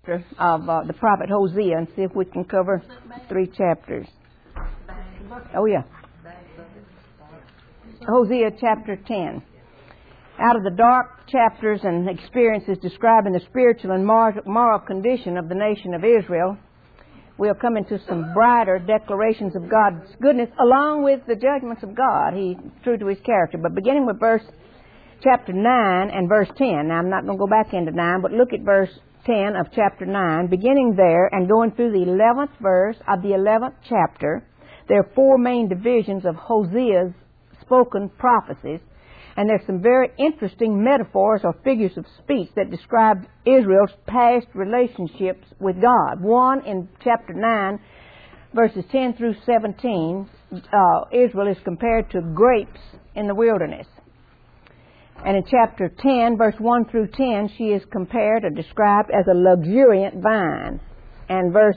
of the prophet Hosea and see if we can cover 3 chapters. Oh, yeah. Hosea chapter 10. Out of the dark chapters and experiences describing the spiritual and moral condition of the nation of Israel, we'll come into some brighter declarations of God's goodness along with the judgments of God. He's true to His character. But beginning with chapter 9 and verse 10. Now, I'm not going to go back into 9, but look at verse 10 of chapter 9. Beginning there and going through the 11th verse of the 11th chapter, there are 4 main divisions of Hosea's spoken prophecies. And there's some very interesting metaphors or figures of speech that describe Israel's past relationships with God. One, in chapter 9, verses 10 through 17, Israel is compared to grapes in the wilderness. And in chapter 10, verse 1 through 10, she is compared or described as a luxuriant vine. And verse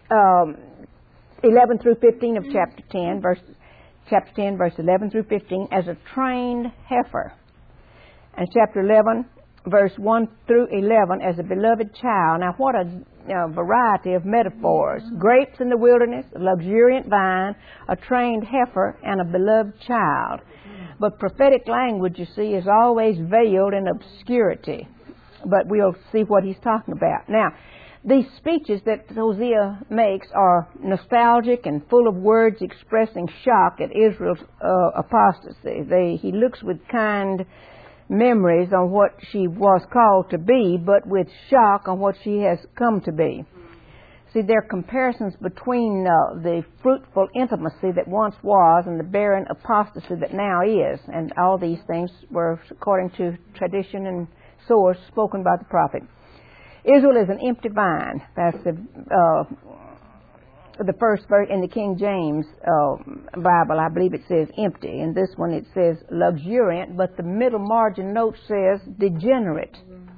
11 through 15 of chapter 10, verse 11 through 15, as a trained heifer. And chapter 11, verse 1 through 11, as a beloved child. Now, what a variety of metaphors. Grapes in the wilderness, a luxuriant vine, a trained heifer, and a beloved child. But prophetic language, you see, is always veiled in obscurity. But we'll see what he's talking about. Now, these speeches that Hosea makes are nostalgic and full of words expressing shock at Israel's apostasy. He looks with kind memories on what she was called to be, but with shock on what she has come to be. See, there are comparisons between the fruitful intimacy that once was and the barren apostasy that now is. And all these things were, according to tradition and source, spoken by the prophet. Israel is an empty vine. That's the first verse in the King James Bible. I believe it says empty. In this one it says luxuriant, but the middle margin note says degenerate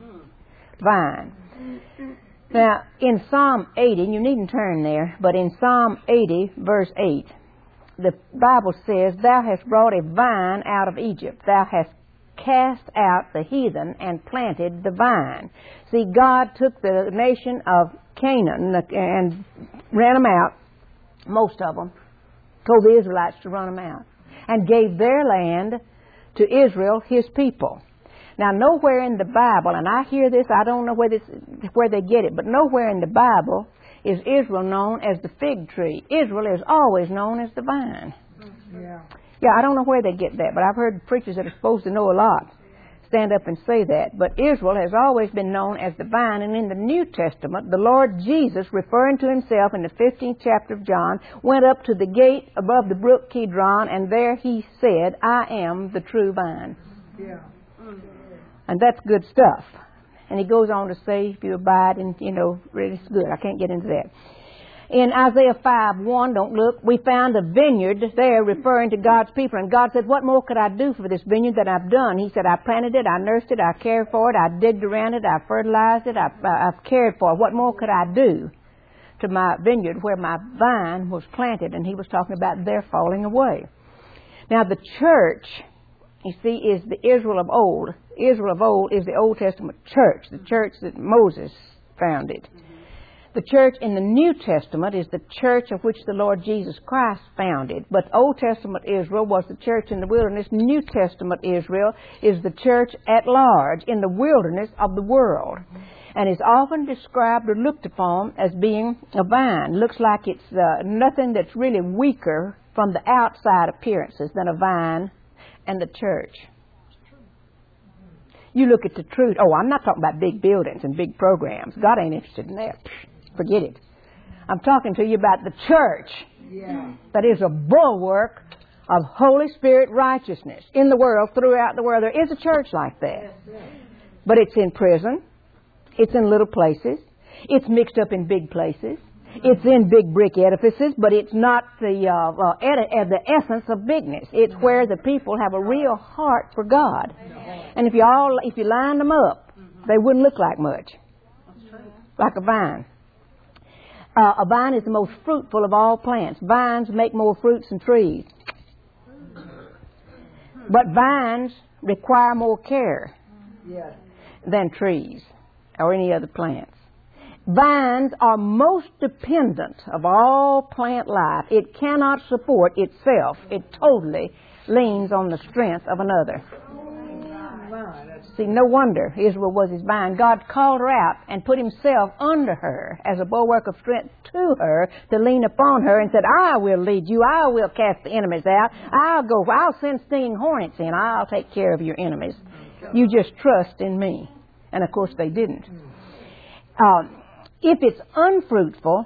vine. Now, in Psalm 80, and you needn't turn there, but in Psalm 80, verse 8, the Bible says, "Thou hast brought a vine out of Egypt. Thou hast cast out the heathen and planted the vine." See, God took the nation of Canaan and ran them out, most of them, told the Israelites to run them out, and gave their land to Israel, His people. Now, nowhere in the Bible, and I hear this, I don't know where they get it, but nowhere in the Bible is Israel known as the fig tree. Israel is always known as the vine. Yeah, I don't know where they get that, but I've heard preachers that are supposed to know a lot stand up and say that. But Israel has always been known as the vine, and in the New Testament, the Lord Jesus, referring to Himself in the 15th chapter of John, went up to the gate above the brook Kidron, and there He said, "I am the true vine." Yeah. And that's good stuff. And He goes on to say, if you abide, and really it's good. I can't get into that. In Isaiah 5:1, don't look, we found a vineyard there referring to God's people. And God said, "What more could I do for this vineyard that I've done?" He said, "I planted it, I nursed it, I cared for it, I digged around it, I fertilized it, I've cared for it. What more could I do to my vineyard where my vine was planted?" And He was talking about their falling away. Now, the church, you see, is the Israel of old. Israel of old is the Old Testament church, the church that Moses founded. The church in the New Testament is the church of which the Lord Jesus Christ founded. But Old Testament Israel was the church in the wilderness. New Testament Israel is the church at large in the wilderness of the world. And is often described or looked upon as being a vine. Looks like it's nothing that's really weaker from the outside appearances than a vine and the church. You look at the truth. Oh, I'm not talking about big buildings and big programs. God ain't interested in that. Forget it. I'm talking to you about the church that is a bulwark of Holy Spirit righteousness in the world, throughout the world. There is a church like that. But it's in prison. It's in little places. It's mixed up in big places. It's in big brick edifices, but it's not the essence of bigness. It's where the people have a real heart for God. And if you line them up, they wouldn't look like much. Like a vine. A vine is the most fruitful of all plants. Vines make more fruits than trees. But vines require more care than trees or any other plants. Vines are most dependent of all plant life. It cannot support itself. It totally leans on the strength of another. See, no wonder Israel was his vine. God called her out and put himself under her as a bulwark of strength to her to lean upon her and said, I will lead you. I will cast the enemies out. I'll send stinging hornets in. I'll take care of your enemies. You just trust in me. And of course they didn't. If it's unfruitful,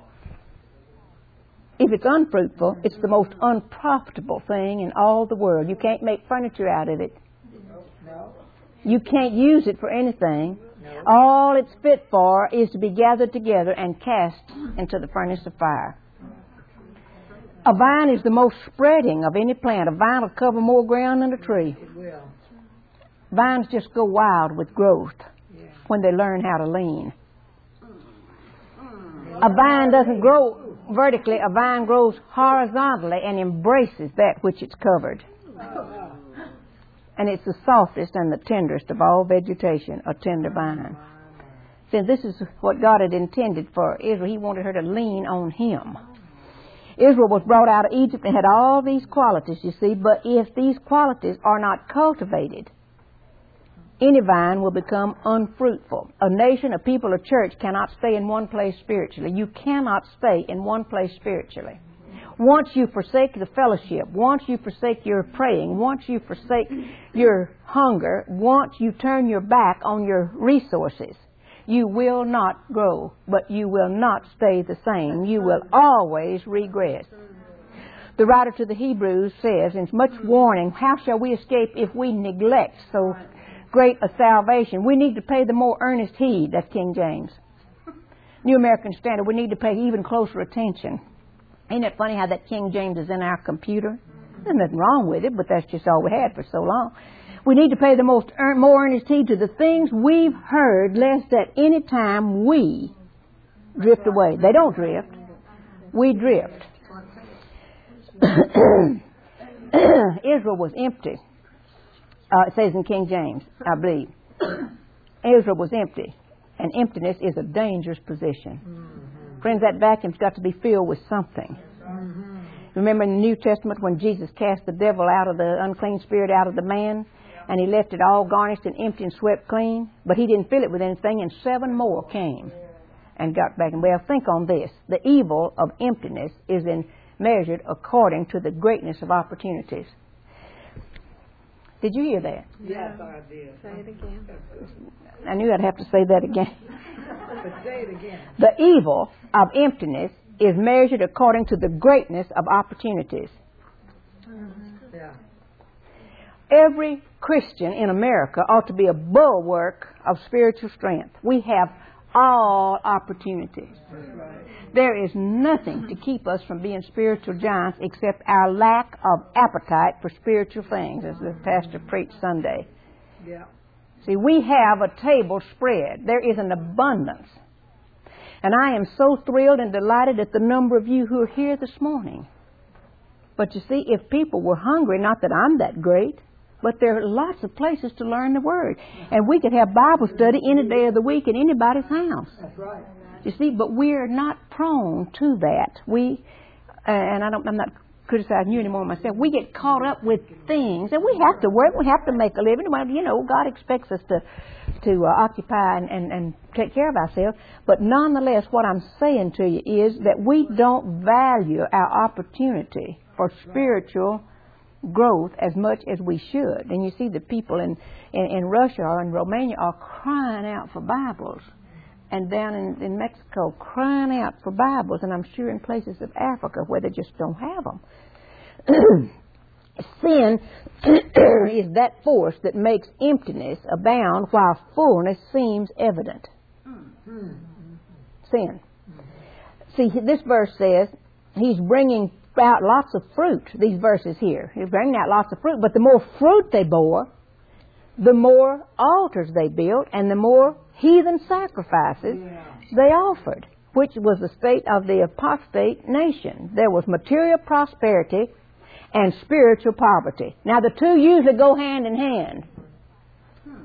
it's the most unprofitable thing in all the world. You can't make furniture out of it. You can't use it for anything. All it's fit for is to be gathered together and cast into the furnace of fire. A vine is the most spreading of any plant. A vine will cover more ground than a tree. Vines just go wild with growth when they learn how to lean. A vine doesn't grow vertically. A vine grows horizontally and embraces that which it's covered. And it's the softest and the tenderest of all vegetation, a tender vine. See, this is what God had intended for Israel. He wanted her to lean on Him. Israel was brought out of Egypt and had all these qualities, you see, but if these qualities are not cultivated, any vine will become unfruitful. A nation, a people, a church cannot stay in one place spiritually. You cannot stay in one place spiritually. Once you forsake the fellowship, once you forsake your praying, once you forsake your hunger, once you turn your back on your resources, you will not grow, but you will not stay the same. You will always regress. The writer to the Hebrews says, in much warning, how shall we escape if we neglect so great a salvation? We need to pay the more earnest heed. That's King James. New American Standard, we need to pay even closer attention. Ain't it funny how that King James is in our computer? There's nothing wrong with it, but that's just all we had for so long. We need to pay the more earnest heed to the things we've heard, lest at any time we drift away. They don't drift. We drift. Israel was empty. It says in King James, I believe. Israel was empty. And emptiness is a dangerous position. Friends, that vacuum's got to be filled with something. Remember in the New Testament when Jesus cast the devil out of the unclean spirit out of the man, and he left it all garnished and empty and swept clean, but he didn't fill it with anything, and 7 more came and got back. And well, think on this. The evil of emptiness is measured according to the greatness of opportunities. Did you hear that? Yes, I did. Say it again. I knew I'd have to say that again. But say it again. The evil of emptiness is measured according to the greatness of opportunities. Yeah. Every Christian in America ought to be a bulwark of spiritual strength. We have all opportunities. There is nothing to keep us from being spiritual giants except our lack of appetite for spiritual things, as the pastor preached Sunday. Yeah. See, we have a table spread. There is an abundance. And I am so thrilled and delighted at the number of you who are here this morning. But you see, if people were hungry, not that I'm that great, but there are lots of places to learn the Word. And we could have Bible study any day of the week in anybody's house. That's right. You see, but we're not prone to that. I'm not criticizing you anymore myself. We get caught up with things, and we have to work. We have to make a living. Well, you know, God expects us to occupy and take care of ourselves. But nonetheless, what I'm saying to you is that we don't value our opportunity for spiritual growth as much as we should. And you see the people in Russia or in Romania are crying out for Bibles. And down in Mexico, crying out for Bibles, and I'm sure in places of Africa where they just don't have them. Sin is that force that makes emptiness abound while fullness seems evident. Sin. See, this verse says He's bringing out lots of fruit, these verses here. He's bringing out lots of fruit, but the more fruit they bore, the more altars they built, and the more heathen sacrifices they offered, which was the state of the apostate nation. There was material prosperity and spiritual poverty. Now, the two usually go hand in hand.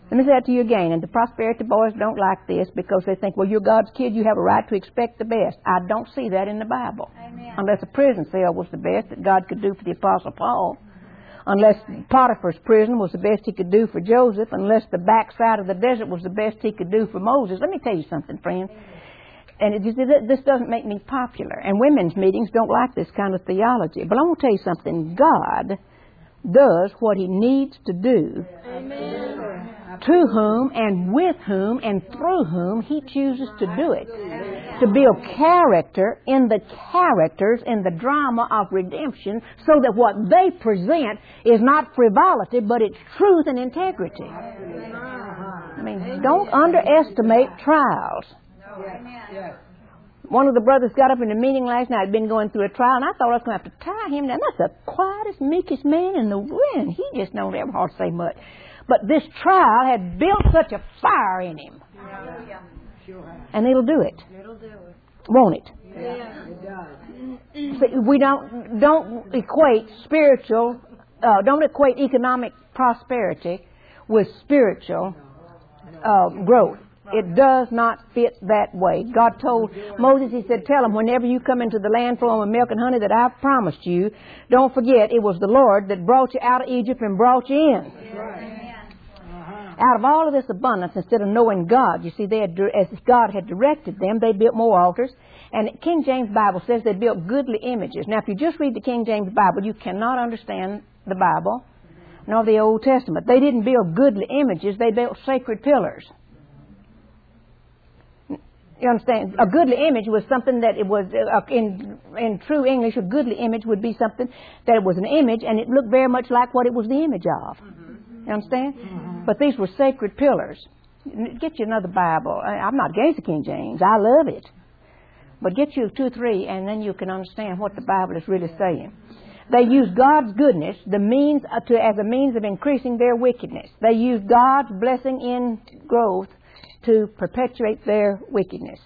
Let me say that to you again. And the prosperity boys don't like this because they think, well, you're God's kid, you have a right to expect the best. I don't see that in the Bible. Amen. Unless a prison cell was the best that God could do for the Apostle Paul. Unless Potiphar's prison was the best he could do for Joseph. Unless the backside of the desert was the best he could do for Moses. Let me tell you something, friend. And this doesn't make me popular. And women's meetings don't like this kind of theology. But I want to tell you something. God does what He needs to do. Amen. To whom and with whom and through whom He chooses to do it. To build character in the characters in the drama of redemption so that what they present is not frivolity but it's truth and integrity. I mean, don't underestimate trials. Yes. One of the brothers got up in the meeting last night, had been going through a trial, and I thought I was going to have to tie him down. That's the quietest, meekest man in the wind. He just don't ever hard to say much. But this trial had built such a fire in him. And it'll do it. It'll do it. Won't it? Yeah, it does. See, we don't equate spiritual, don't equate economic prosperity with spiritual growth. It does not fit that way. God told Moses, He said, tell them, whenever you come into the land flowing with milk and honey that I've promised you, don't forget it was the Lord that brought you out of Egypt and brought you in. Out of all of this abundance, instead of knowing God, you see, as God had directed them, they built more altars. And the King James Bible says they built goodly images. Now, if you just read the King James Bible, you cannot understand the Bible nor the Old Testament. They didn't build goodly images. They built sacred pillars. You understand? A goodly image was something that it was, in true English, a goodly image would be something that it was an image and it looked very much like what it was the image of. You understand? But these were sacred pillars. Get you another Bible. I'm not against the King James. I love it. But get you 2 or 3 and then you can understand what the Bible is really saying. They used God's goodness as a means of increasing their wickedness. They used God's blessing in growth to perpetuate their wickedness.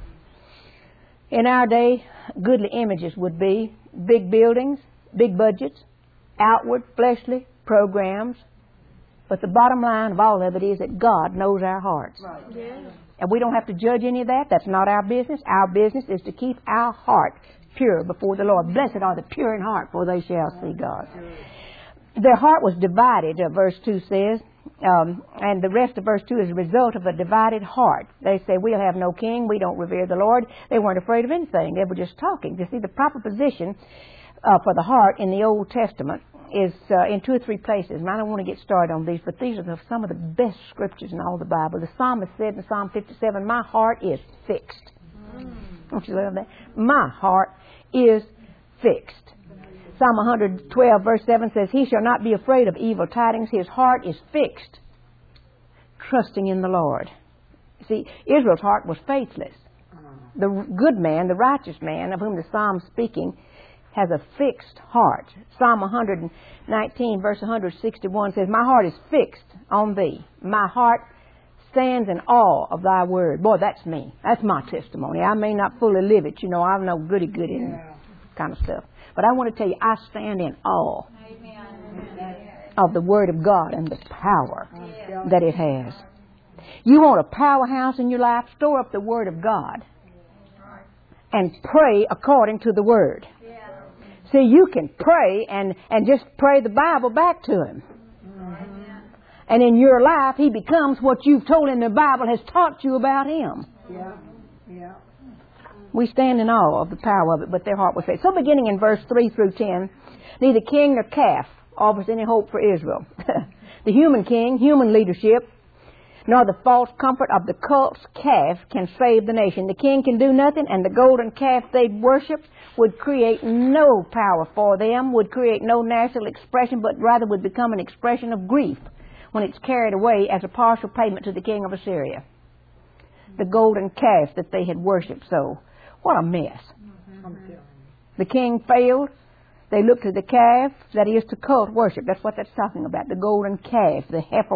In our day, goodly images would be big buildings, big budgets, outward, fleshly programs. But the bottom line of all of it is that God knows our hearts. Right. Yeah. And we don't have to judge any of that. That's not our business. Our business is to keep our heart pure before the Lord. Blessed are the pure in heart, for they shall see God. Their heart was divided, verse 2 says. And the rest of verse 2 is a result of a divided heart. They say, we'll have no king, we don't revere the Lord. They weren't afraid of anything. They were just talking. You see, the proper position for the heart in the Old Testament is in 2 or 3 places. And I don't want to get started on these, but these are some of the best scriptures in all the Bible. The psalmist said in Psalm 57, my heart is fixed. Don't you love that? My heart is fixed. Psalm 112 verse 7 says, he shall not be afraid of evil tidings. His heart is fixed, trusting in the Lord. See, Israel's heart was faithless. The good man, the righteous man, of whom the psalm's speaking, has a fixed heart. Psalm 119 verse 161 says, my heart is fixed on thee. My heart stands in awe of thy word. Boy, that's me. That's my testimony. I may not fully live it. You know, I'm no goody-goody kind of stuff. But I want to tell you, I stand in awe of the Word of God and the power that it has. You want a powerhouse in your life? Store up the Word of God and pray according to the Word. See, you can pray and just pray the Bible back to Him. And in your life, He becomes what you've told Him the Bible has taught you about Him. Yeah. We stand in awe of the power of it, but their heart was faith. So beginning in verse 3 through 10, neither king nor calf offers any hope for Israel. The human king, human leadership, nor the false comfort of the cult's calf can save the nation. The king can do nothing, and the golden calf they worshipped would create no power for them, would create no national expression, but rather would become an expression of grief when it's carried away as a partial payment to the king of Assyria. The golden calf that they had worshipped so. What a mess. The king failed. They looked to the calf, that is to cult worship. That's what that's talking about. The golden calf, the heifer,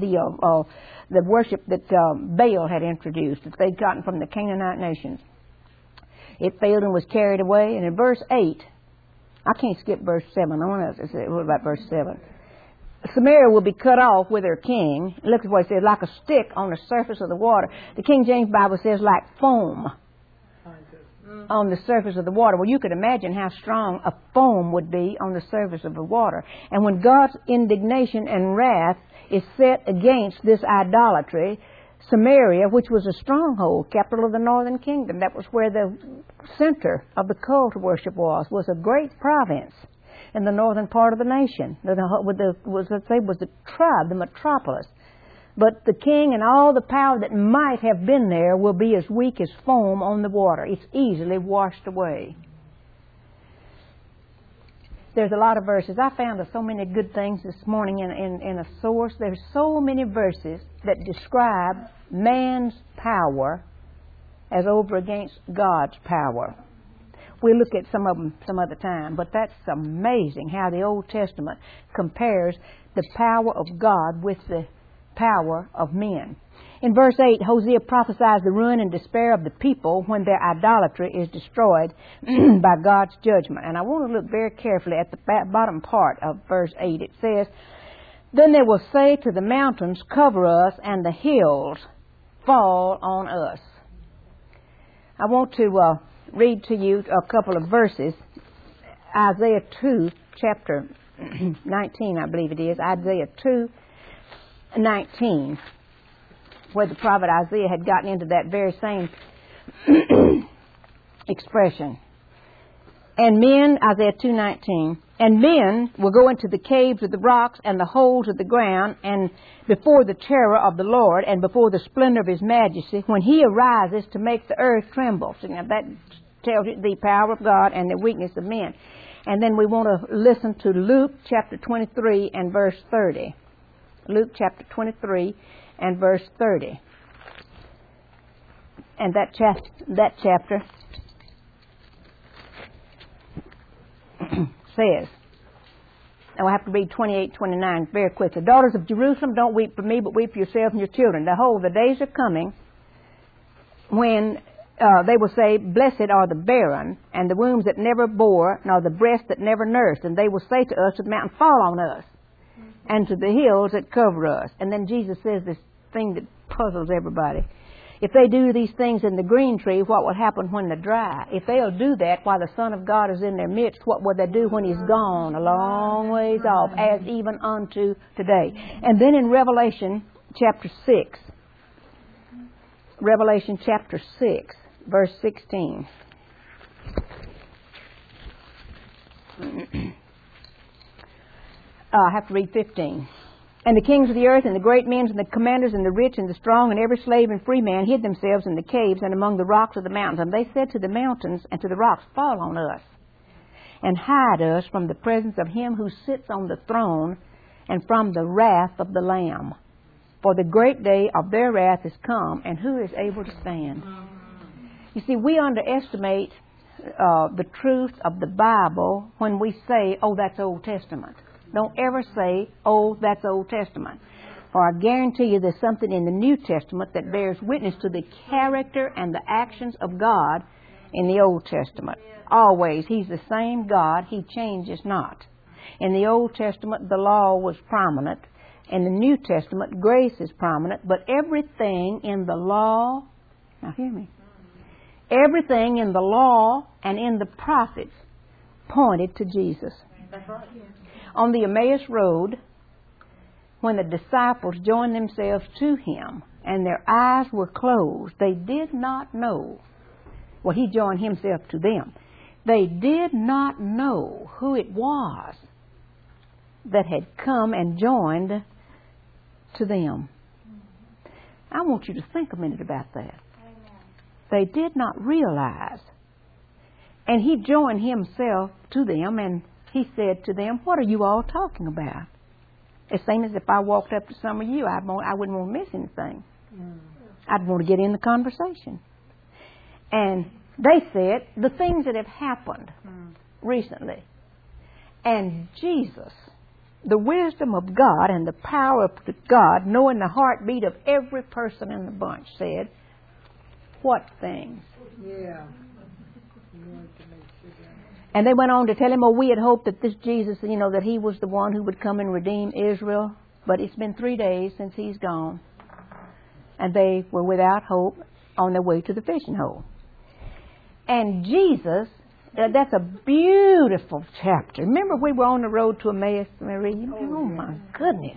the worship that Baal had introduced, that they'd gotten from the Canaanite nations. It failed and was carried away. And in verse 8, I can't skip verse 7. I want to say, what about verse 7? Samaria will be cut off with her king. Look at what it says, like a stick on the surface of the water. The King James Bible says like foam on the surface of the water. Well, you could imagine how strong a foam would be on the surface of the water. And when God's indignation and wrath is set against this idolatry, Samaria, which was a stronghold, capital of the northern kingdom, that was where the center of the cult worship was a great province in the northern part of the nation. Was the tribe, the metropolis. But the king and all the power that might have been there will be as weak as foam on the water. It's easily washed away. There's a lot of verses. I found so many good things this morning in a source. There's so many verses that describe man's power as over against God's power. We'll look at some of them some other time, but that's amazing how the Old Testament compares the power of God with the power of men. In verse 8, Hosea prophesies the ruin and despair of the people when their idolatry is destroyed by God's judgment. And I want to look very carefully at the bottom part of verse 8. It says, "Then they will say to the mountains, cover us, and the hills fall on us." I want to read to you a couple of verses. Isaiah 2, chapter 19, I believe it is. Isaiah 2:19, where the prophet Isaiah had gotten into that very same expression. And men, Isaiah 2:19, "And men will go into the caves of the rocks and the holes of the ground, and before the terror of the Lord and before the splendor of His majesty, when He arises to make the earth tremble." So now that tells you the power of God and the weakness of men. And then we want to listen to Luke chapter 23 and verse 30. Luke chapter 23 and verse 30. And that chapter says, I will have to read 28, 29 very quickly. "Daughters of Jerusalem, don't weep for me, but weep for yourselves and your children. Behold, the days are coming when they will say, blessed are the barren, and the wombs that never bore, nor the breasts that never nursed. And they will say to us, to the mountain, fall on us, and to the hills that cover us." And then Jesus says this thing that puzzles everybody. "If they do these things in the green tree, what will happen when they're dry? If they'll do that while the Son of God is in their midst, what will they do when He's gone a long ways off, as even unto today?" And then in Revelation chapter 6, Revelation chapter 6, verse 16. I have to read 15. "And the kings of the earth, and the great men, and the commanders, and the rich, and the strong, and every slave and free man hid themselves in the caves and among the rocks of the mountains. And they said to the mountains and to the rocks, fall on us, and hide us from the presence of Him who sits on the throne, and from the wrath of the Lamb. For the great day of their wrath is come, and who is able to stand?" You see, we underestimate the truth of the Bible when we say, oh, that's Old Testament. Don't ever say, oh, that's Old Testament. For I guarantee you there's something in the New Testament that bears witness to the character and the actions of God in the Old Testament. Always. He's the same God. He changes not. In the Old Testament, the law was prominent. In the New Testament, grace is prominent. But everything in the law, now hear me, everything in the law and in the prophets pointed to Jesus. That's right. On the Emmaus Road, when the disciples joined themselves to Him and their eyes were closed, they did not know. Well, He joined Himself to them. They did not know who it was that had come and joined to them. I want you to think a minute about that. They did not realize. And He joined Himself to them, and He said to them, what are you all talking about? The same as if I walked up to some of you, I wouldn't want to miss anything. I'd want to get in the conversation. And they said the things that have happened recently. And Jesus, the wisdom of God and the power of God, knowing the heartbeat of every person in the bunch, said, what things? Yeah. And they went on to tell him, we had hoped that this Jesus, that he was the one who would come and redeem Israel. But it's been 3 days since he's gone. And they were without hope on their way to the fishing hole. And Jesus, that's a beautiful chapter. Remember we were on the road to Emmaus, Mary? Oh my goodness.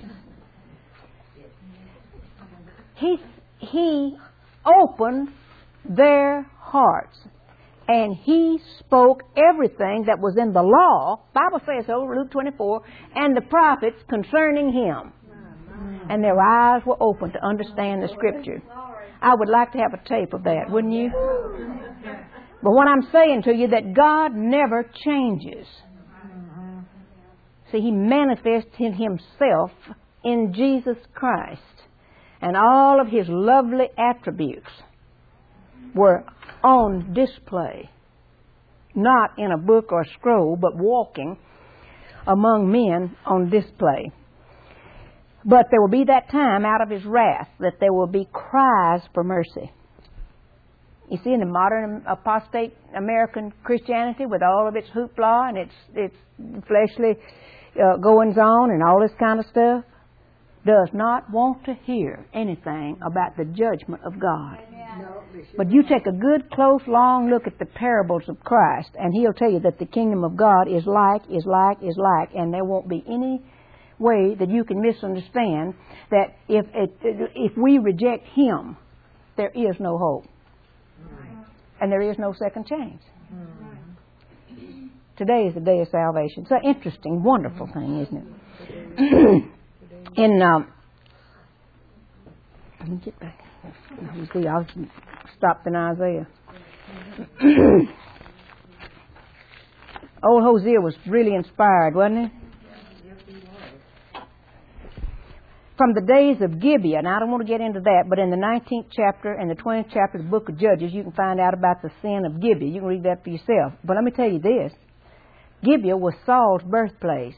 He opened their hearts. And he spoke everything that was in the law, Bible says so, Luke 24, and the prophets concerning him. And their eyes were open to understand the Scripture. I would like to have a tape of that, wouldn't you? But what I'm saying to you, that God never changes. See, He manifests in Himself in Jesus Christ. And all of His lovely attributes were on display. Not in a book or a scroll, but walking among men on display. But there will be that time out of His wrath that there will be cries for mercy. You see, in the modern apostate American Christianity, with all of its hoopla and its fleshly goings on and all this kind of stuff, does not want to hear anything about the judgment of God. But you take a good, close, long look at the parables of Christ, and He'll tell you that the kingdom of God is like, and there won't be any way that you can misunderstand that if we reject Him, there is no hope. And there is no second chance. Today is the day of salvation. It's an interesting, wonderful thing, isn't it? Let me get back. You see, I'll stop in Isaiah. Old Hosea was really inspired, wasn't he? From the days of Gibeah. Now, I don't want to get into that, but in the 19th chapter and the 20th chapter of the book of Judges, you can find out about the sin of Gibeah. You can read that for yourself. But let me tell you this. Gibeah was Saul's birthplace.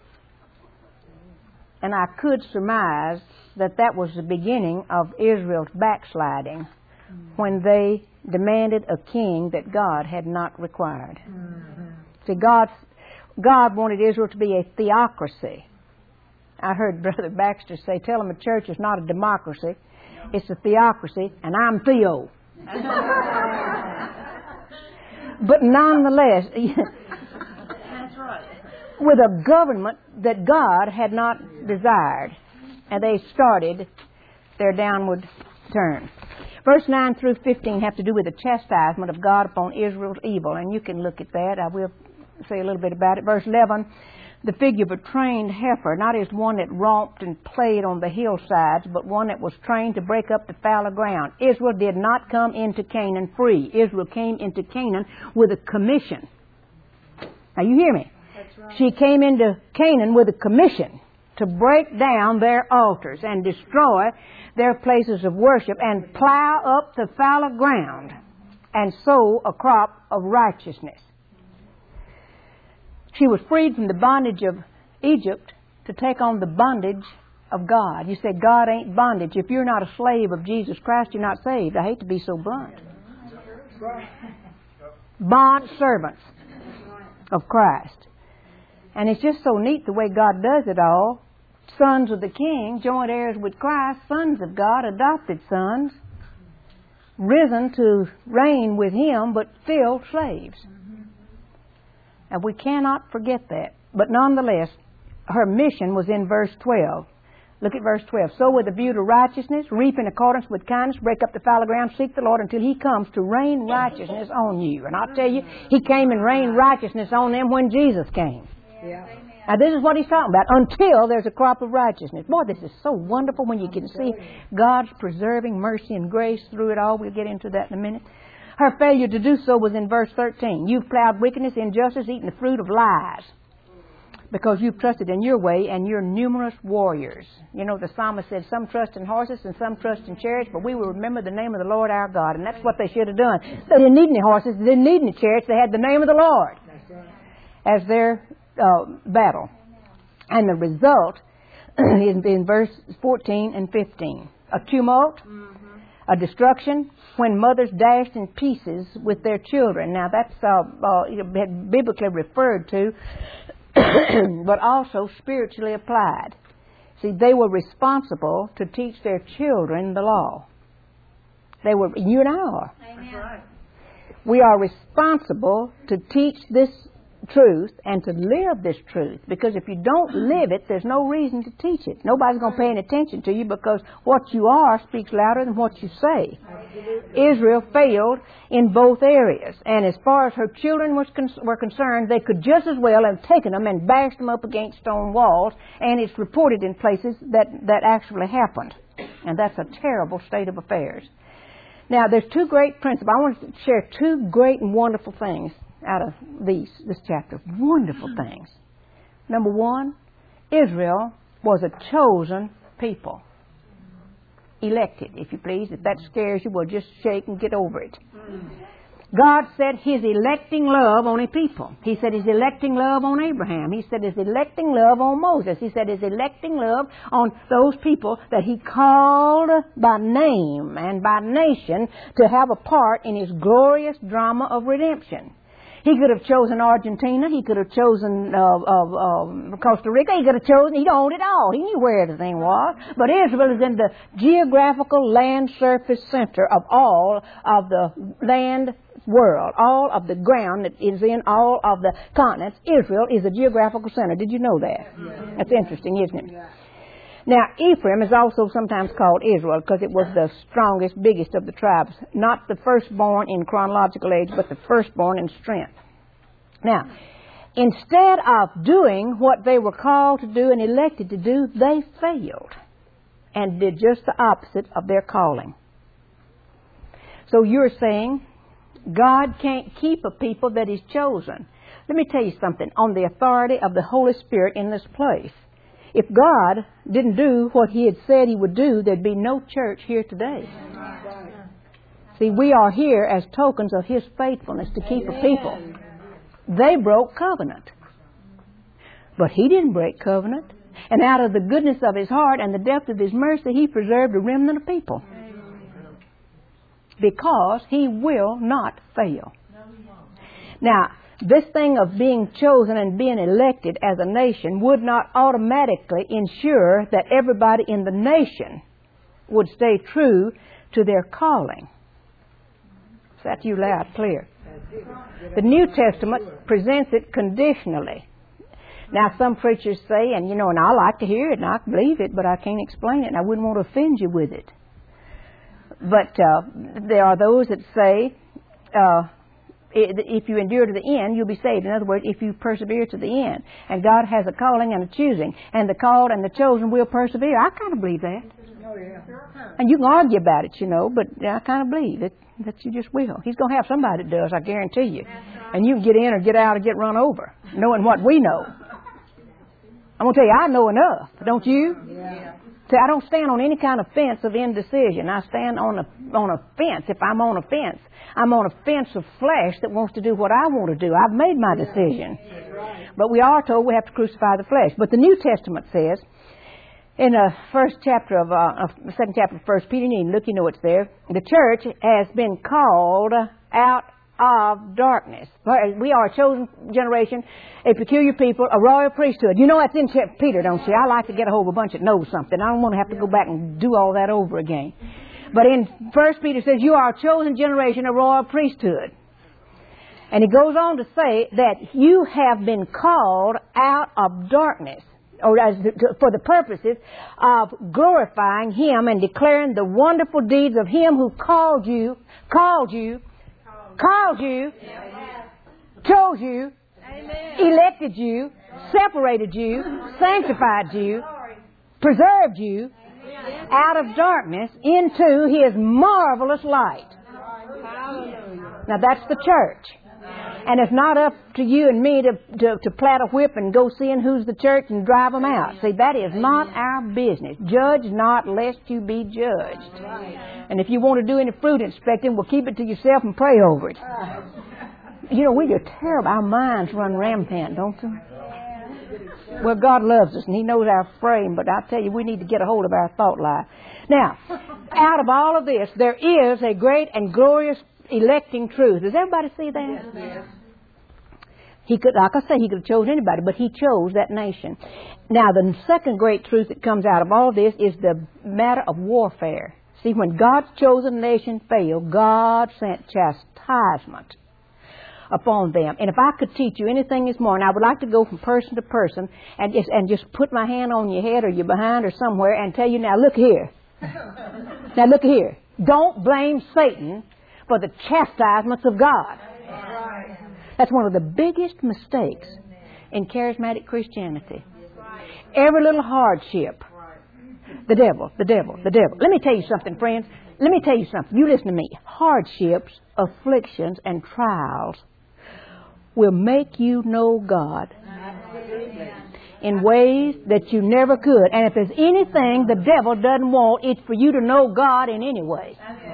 And I could surmise that that was the beginning of Israel's backsliding when they demanded a king that God had not required. See, God wanted Israel to be a theocracy. I heard Brother Baxter say, tell them a church is not a democracy, it's a theocracy, and I'm Theo. But nonetheless, That's right. with a government that God had not desired, and they started their downward turn. Verse 9 through 15 have to do with the chastisement of God upon Israel's evil, and you can look at that. I will say a little bit about it. Verse 11, the figure of a trained heifer, not as one that romped and played on the hillsides, but one that was trained to break up the fallow ground. Israel did not come into Canaan free. Israel came into Canaan with a commission. Now you hear me? That's right. She came into Canaan with a commission to break down their altars and destroy their places of worship and plow up the fallow ground and sow a crop of righteousness. She was freed from the bondage of Egypt to take on the bondage of God. You say God ain't bondage. If you're not a slave of Jesus Christ, you're not saved. I hate to be so blunt. Bond servants of Christ. And it's just so neat the way God does it all. Sons of the King, joint heirs with Christ, sons of God, adopted sons, risen to reign with Him, but still slaves. And we cannot forget that. But nonetheless, her mission was in verse 12. Look at verse 12. Sow with a view to righteousness, reap in accordance with kindness, break up the fallow ground, seek the Lord until He comes to rain righteousness on you. And I'll tell you, He came and rained righteousness on them when Jesus came. Yeah. Now this is what He's talking about. Until there's a crop of righteousness. Boy, this is so wonderful when you can see God's preserving mercy and grace through it all. We'll get into that in a minute. Her failure to do so was in verse 13. You've plowed wickedness, injustice, eaten the fruit of lies. Because you've trusted in your way and your numerous warriors. You know, the psalmist said, some trust in horses and some trust in chariots, but we will remember the name of the Lord our God. And that's what they should have done. They didn't need any horses, they didn't need any chariots, they had the name of the Lord as their battle. And the result is in verse 14 and 15. A tumult, A destruction when mothers dashed in pieces with their children. Now that's biblically referred to, but also spiritually applied. See, they were responsible to teach their children the law. They were, you and I are. That's right. We are responsible to teach this truth and to live this truth, because if you don't live it, there's no reason to teach it. Nobody's going to pay any attention to you, because what you are speaks louder than what you say. Israel failed in both areas, and as far as her children were concerned, they could just as well have taken them and bashed them up against stone walls, and it's reported in places that actually happened. And that's a terrible state of affairs. Now, there's two great principles. I want to share two great and wonderful things out of this chapter. Wonderful things. Number one, Israel was a chosen people. Elected, if you please. If that scares you, well, just shake and get over it. God set His electing love on a people. He said His electing love on Abraham. He said His electing love on Moses. He said His electing love on those people that He called by name and by nation to have a part in His glorious drama of redemption. He could have chosen Argentina. He could have chosen Costa Rica. He could have chosen, He owned it all. He knew where everything was. But Israel is in the geographical land surface center of all of the land world, all of the ground that is in all of the continents. Israel is a geographical center. Did you know that? Yeah. That's interesting, isn't it? Yeah. Now, Ephraim is also sometimes called Israel because it was the strongest, biggest of the tribes. Not the firstborn in chronological age, but the firstborn in strength. Now, instead of doing what they were called to do and elected to do, they failed and did just the opposite of their calling. So you're saying God can't keep a people that He's chosen. Let me tell you something. On the authority of the Holy Spirit in this place, if God didn't do what He had said He would do, there'd be no church here today. See, we are here as tokens of His faithfulness to keep a people. They broke covenant. But He didn't break covenant. And out of the goodness of His heart and the depth of His mercy, He preserved a remnant of people. Because He will not fail. Now, this thing of being chosen and being elected as a nation would not automatically ensure that everybody in the nation would stay true to their calling. Is that you loud, clear? The New Testament presents it conditionally. Now, some preachers say, and and I like to hear it and I believe it, but I can't explain it and I wouldn't want to offend you with it. But there are those that say, if you endure to the end, you'll be saved. In other words, if you persevere to the end. And God has a calling and a choosing. And the called and the chosen will persevere. I kind of believe that. Oh, yeah. And you can argue about it, but I kind of believe it, that you just will. He's going to have somebody that does, I guarantee you. And you can get in or get out or get run over, knowing what we know. I'm going to tell you, I know enough. Don't you? Yeah. See, I don't stand on any kind of fence of indecision. I stand on a fence. If I'm on a fence, I'm on a fence of flesh that wants to do what I want to do. I've made my decision. But we are told we have to crucify the flesh. But the New Testament says, in the second chapter of 1 Peter, you need to look, it's there. The church has been called out of darkness. We are a chosen generation, a peculiar people, a royal priesthood. That's in Peter, don't you? I like to get a hold of a bunch that knows something. I don't want to have to go back and do all that over again. But in 1 Peter says, you are a chosen generation, a royal priesthood. And he goes on to say that you have been called out of darkness, or for the purposes of glorifying Him and declaring the wonderful deeds of Him who called you, chose you, elected you, separated you, sanctified you, preserved you out of darkness into His marvelous light. Now that's the church. And it's not up to you and me to plat a whip and go seeing who's the church and drive them out. See, that is not our business. Judge not lest you be judged. And if you want to do any fruit inspecting, well, keep it to yourself and pray over it. We are terrible. Our minds run rampant, don't they? Well, God loves us and He knows our frame, but I tell you, we need to get a hold of our thought life. Now, out of all of this, there is a great and glorious electing truth. Does everybody see that? Yes. He could, like I say, he could have chosen anybody, but he chose that nation. Now, the second great truth that comes out of all this is the matter of warfare. See, when God's chosen nation failed, God sent chastisement upon them. And if I could teach you anything this morning, I would like to go from person to person and just put my hand on your head or your behind or somewhere and tell you, now look here. Now look here. Don't blame Satan for the chastisements of God. That's one of the biggest mistakes in charismatic Christianity. Every little hardship. The devil. Let me tell you something, friends. Let me tell you something. You listen to me. Hardships, afflictions, and trials will make you know God in ways that you never could. And if there's anything the devil doesn't want, it's for you to know God in any way.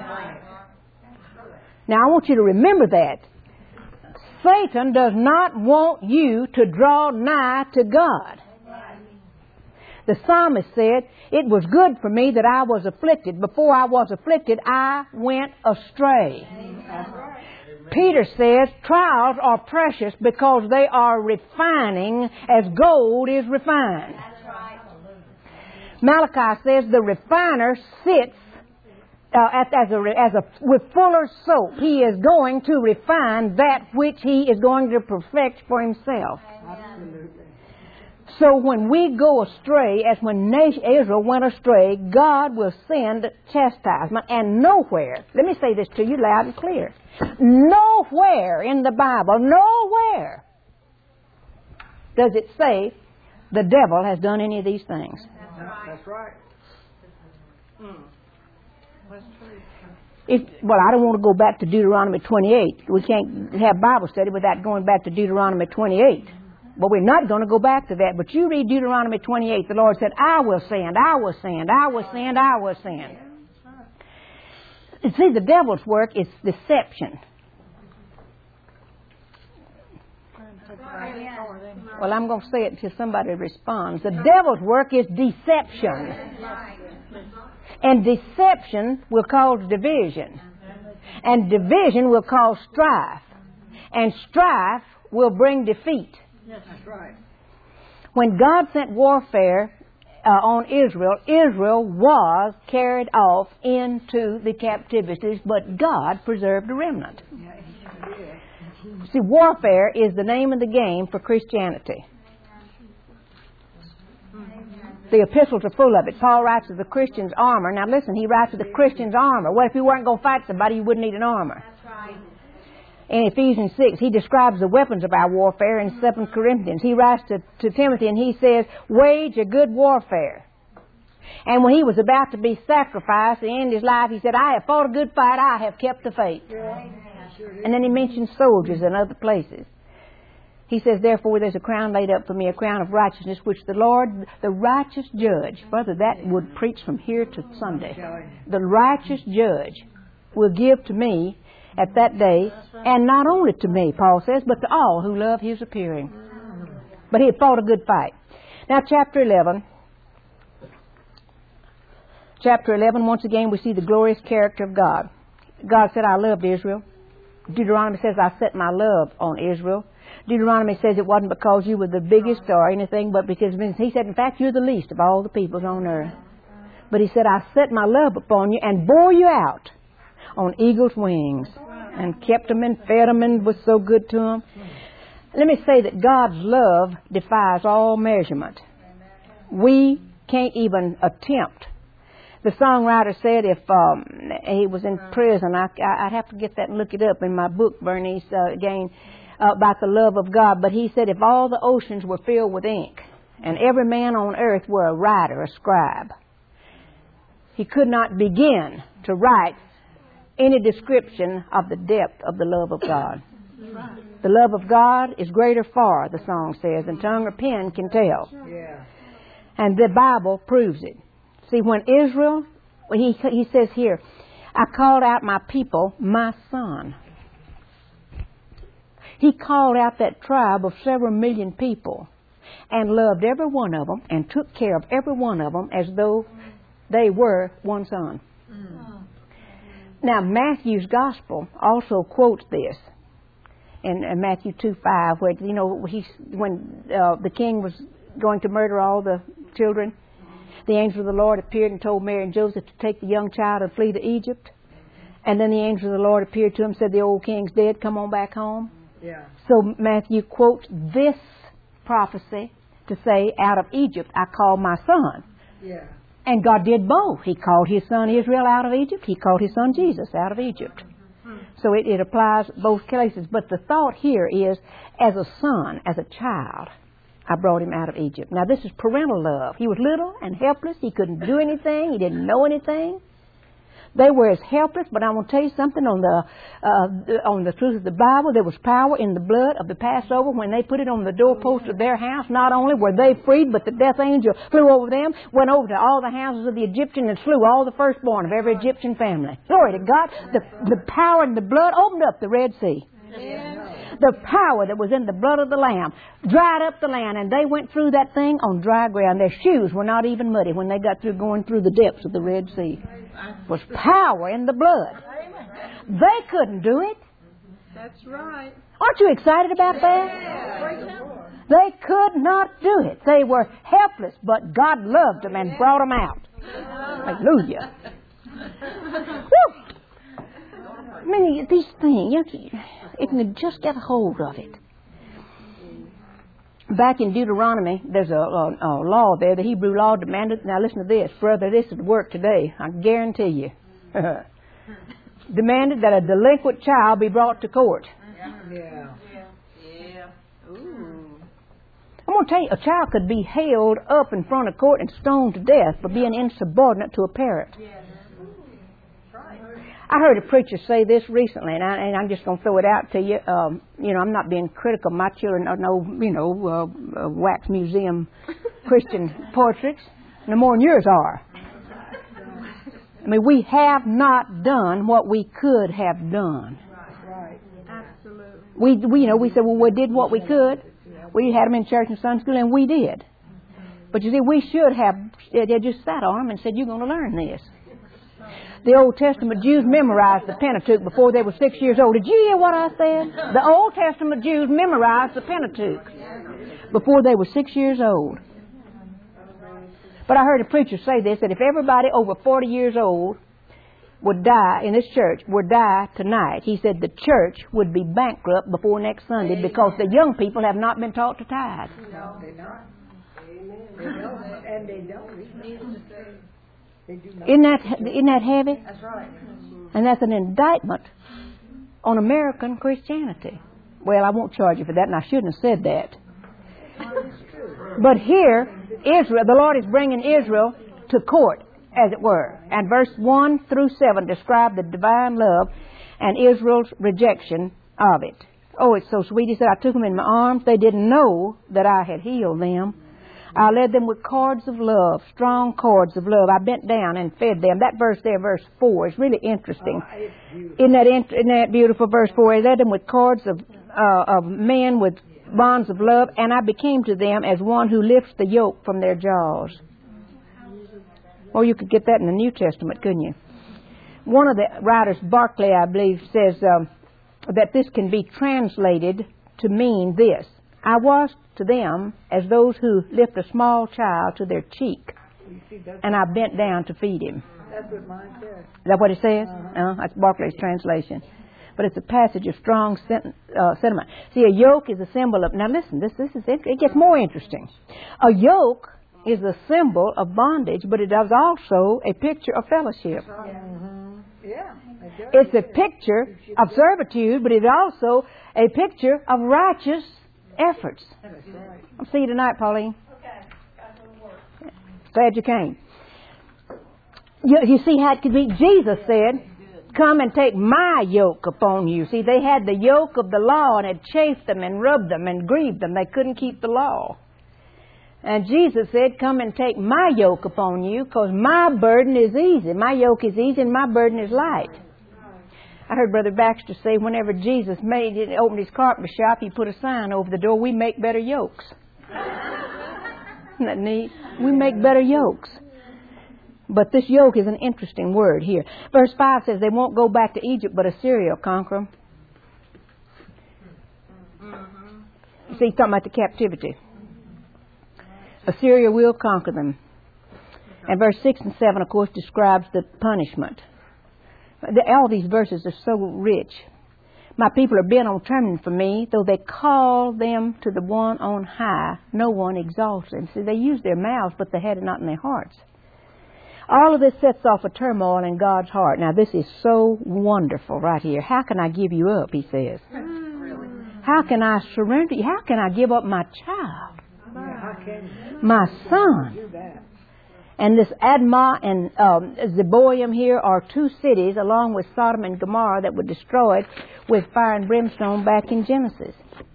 Now, I want you to remember that. Satan does not want you to draw nigh to God. The psalmist said, it was good for me that I was afflicted. Before I was afflicted, I went astray. Peter says, trials are precious because they are refining as gold is refined. Malachi says the refiner sits with fuller's soap. He is going to refine that which he is going to perfect for himself. Absolutely. So when we go astray, as when Israel went astray, God will send chastisement. And nowhere, let me say this to you loud and clear, nowhere in the Bible, nowhere does it say the devil has done any of these things. That's right. Well, I don't want to go back to Deuteronomy 28. We can't have Bible study without going back to Deuteronomy 28. But we're not going to go back to that. But you read Deuteronomy 28. The Lord said, I will send, I will send, I will send, I will send. You see, the devil's work is deception. Well, I'm going to say it until somebody responds. The devil's work is deception. And deception will cause division. And division will cause strife. And strife will bring defeat. That's right. When God sent warfare on Israel, Israel was carried off into the captivities, but God preserved a remnant. See, warfare is the name of the game for Christianity. The epistles are full of it. Paul writes of the Christian's armor. Now listen, he writes of the Christian's armor. What if you weren't going to fight somebody, you wouldn't need an armor. In Ephesians 6, he describes the weapons of our warfare. In 2 Corinthians, he writes to Timothy and he says, wage a good warfare. And when he was about to be sacrificed at the end of his life, he said, I have fought a good fight, I have kept the faith. And then he mentions soldiers and other places. He says, therefore there's a crown laid up for me, a crown of righteousness, which the Lord, the righteous judge, brother, that would preach from here to Sunday. The righteous judge will give to me at that day, and not only to me, Paul says, but to all who love his appearing. But he had fought a good fight. Now, chapter 11. Chapter 11, once again, we see the glorious character of God. God said, I loved Israel. Deuteronomy says, I set my love on Israel. Deuteronomy says it wasn't because you were the biggest or anything, but because he said, in fact, you're the least of all the peoples on earth. But he said, I set my love upon you and bore you out on eagle's wings and kept them and fed them and was so good to them. Let me say that God's love defies all measurement. We can't even attempt. The songwriter said if he was in prison, I'd have to get that and look it up in my book, Bernice, again, about the love of God. But he said if all the oceans were filled with ink and every man on earth were a writer, a scribe, he could not begin to write any description of the depth of the love of God. The love of God is greater far, the song says, than tongue or pen can tell. Yeah. And the Bible proves it. See, when Israel, he says here, I called out my people, my son. He called out that tribe of several million people and loved every one of them and took care of every one of them as though They were one son. Now, Matthew's gospel also quotes this in Matthew 2:5, where, you know, when the king was going to murder all the children, the angel of the Lord appeared and told Mary and Joseph to take the young child and flee to Egypt. And then the angel of the Lord appeared to him and said, the old king's dead, come on back home. Yeah. So Matthew quotes this prophecy to say, out of Egypt I called my son. Yeah. And God did both. He called his son Israel out of Egypt. He called his son Jesus out of Egypt. So it applies both cases. But the thought here is, as a son, as a child, I brought him out of Egypt. Now this is parental love. He was little and helpless. He couldn't do anything. He didn't know anything. They were as helpless, but I want to tell you something on the truth of the Bible. There was power in the blood of the Passover when they put it on the doorpost of their house. Not only were they freed, but the death angel flew over them, went over to all the houses of the Egyptians and slew all the firstborn of every Egyptian family. Glory to God. The power in the blood opened up the Red Sea. The power that was in the blood of the Lamb dried up the land, and they went through that thing on dry ground. Their shoes were not even muddy when they got through going through the depths of the Red Sea. It was power in the blood. They couldn't do it. That's right. Aren't you excited about that? They could not do it. They were helpless, but God loved them and brought them out. Hallelujah. Woo! I mean, these things, if you could just get a hold of it. Back in Deuteronomy, there's a law there, the Hebrew law demanded, now listen to this, brother, this would work today, I guarantee you. Demanded that a delinquent child be brought to court. Yeah. Ooh. I'm going to tell you, a child could be held up in front of court and stoned to death for being insubordinate to a parent. I heard a preacher say this recently, and I'm just going to throw it out to you. I'm not being critical. My children are no, wax museum Christian portraits, no more than yours are. I mean, we have not done what we could have done. Right. Absolutely. We said, well, we did what we could. We had them in church and Sunday school, and we did. But you see, we should have they just sat on them and said, you're going to learn this. The Old Testament Jews memorized the Pentateuch before they were 6 years old. Did you hear what I said? The Old Testament Jews memorized the Pentateuch before they were 6 years old. But I heard a preacher say this, that if everybody over 40 years old would die in this church, would die tonight, he said the church would be bankrupt before next Sunday because the young people have not been taught to tithe. No, they're not. They don't. And they don't. They do not. Isn't that heavy? That's right. And that's an indictment on American Christianity. Well, I won't charge you for that, and I shouldn't have said that. But here, Israel, the Lord is bringing Israel to court, as it were. And verse 1 through 7 describe the divine love and Israel's rejection of it. Oh, it's so sweet. He said, I took them in my arms. They didn't know that I had healed them. I led them with cords of love, strong cords of love. I bent down and fed them. That verse there, verse 4, is really interesting. Isn't that beautiful, verse 4? I led them with cords of men with bonds of love, and I became to them as one who lifts the yoke from their jaws. Or you could get that in the New Testament, couldn't you? One of the writers, Barclay, I believe, says that this can be translated to mean this. I was to them as those who lift a small child to their cheek, and I bent down to feed him. That's what mine says. Is that what it says? That's Barclay's translation. But it's a passage of strong sentiment. See, a yoke is a symbol of... Now listen, this is it gets more interesting. A yoke is a symbol of bondage, but it is also a picture of fellowship. Yeah. It's a picture of servitude, but it's also a picture of righteous efforts. I'll see you tonight, Pauline. Glad you came. You see how it could be? Jesus said, come and take my yoke upon you. See, they had the yoke of the law, and it chafed them and rubbed them and grieved them. They couldn't keep the law. And Jesus said, come and take my yoke upon you, because my burden is easy. My yoke is easy and my burden is light. I heard Brother Baxter say whenever Jesus opened his carpenter shop, he put a sign over the door, we make better yokes. Isn't that neat? We make better yokes. But this yoke is an interesting word here. Verse 5 says they won't go back to Egypt, but Assyria will conquer them. See, he's talking about the captivity. Assyria will conquer them. And verse 6 and 7, of course, describes the punishment. All these verses are so rich. My people are bent on turning from me, though they call them to the one on high. No one exalts them. See, they use their mouths, but they had it not in their hearts. All of this sets off a turmoil in God's heart. Now, this is so wonderful right here. How can I give you up, he says. How can I surrender you? How can I give up my child? My son. And this Admah and Zeboim here are two cities, along with Sodom and Gomorrah, that were destroyed with fire and brimstone back in Genesis.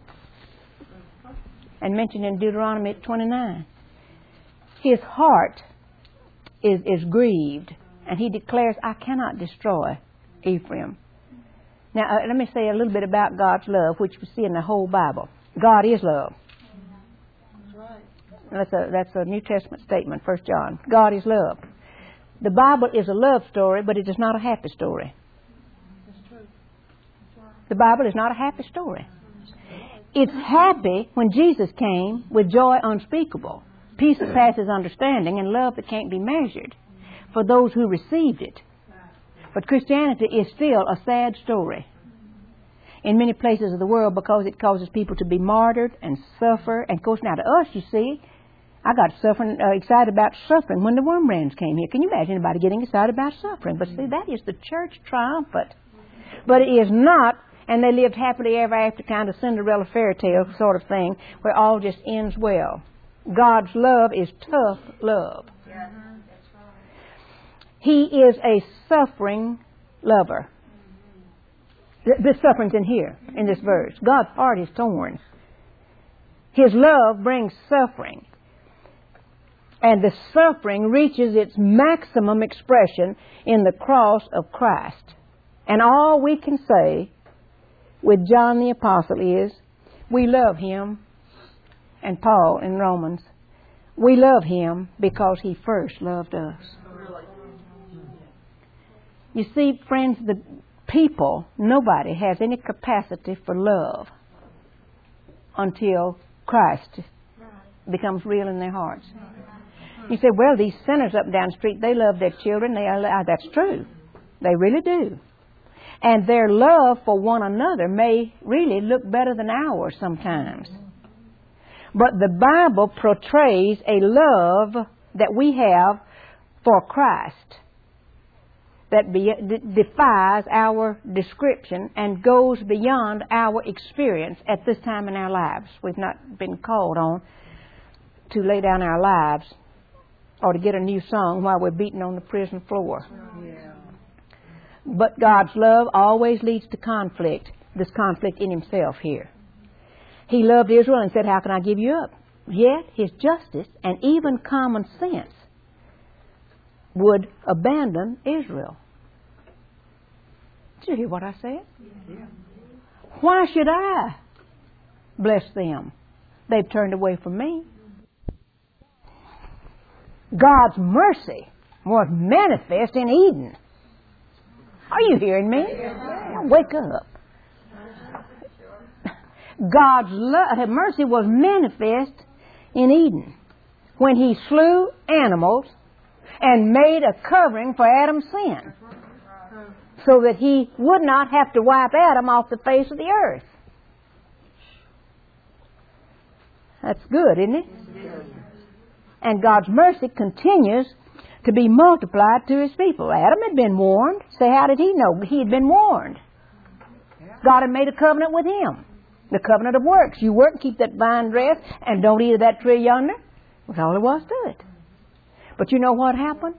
And mentioned in Deuteronomy 29. His heart is grieved, and he declares, I cannot destroy Ephraim. Now, let me say a little bit about God's love, which we see in the whole Bible. God is love. That's a New Testament statement, 1 John. God is love. The Bible is a love story, but it is not a happy story. The Bible is not a happy story. It's happy when Jesus came with joy unspeakable, peace that passes understanding, and love that can't be measured for those who received it. But Christianity is still a sad story in many places of the world because it causes people to be martyred and suffer. And of course, now to us, you see, I got excited about suffering when the worm rams came here. Can you imagine anybody getting excited about suffering? But see, that is the church triumphant. But it is not, and they lived happily ever after, kind of Cinderella fairy tale sort of thing, where all just ends well. God's love is tough love. He is a suffering lover. The suffering's in here, in this verse. God's heart is torn. His love brings suffering. And the suffering reaches its maximum expression in the cross of Christ. And all we can say with John the Apostle is, we love Him. And Paul in Romans, we love Him because He first loved us. You see, friends, the people, nobody has any capacity for love until Christ becomes real in their hearts. You say, well, these sinners up and down the street, they love their children. That's true. They really do. And their love for one another may really look better than ours sometimes. But the Bible portrays a love that we have for Christ that defies our description and goes beyond our experience at this time in our lives. We've not been called on to lay down our lives or to get a new song while we're beating on the prison floor. Yeah. But God's love always leads to conflict, this conflict in Himself here. He loved Israel and said, how can I give you up? Yet His justice and even common sense would abandon Israel. Did you hear what I said? Yeah. Why should I bless them? They've turned away from me. God's mercy was manifest in Eden. Are you hearing me? Yeah. Wake up. God's mercy was manifest in Eden when He slew animals and made a covering for Adam's sin so that He would not have to wipe Adam off the face of the earth. That's good, isn't it? And God's mercy continues to be multiplied to His people. Adam had been warned. Say, how did he know? He had been warned. God had made a covenant with him. The covenant of works. You work and keep that vine dress and don't eat of that tree yonder. That's all there was to it. But you know what happened?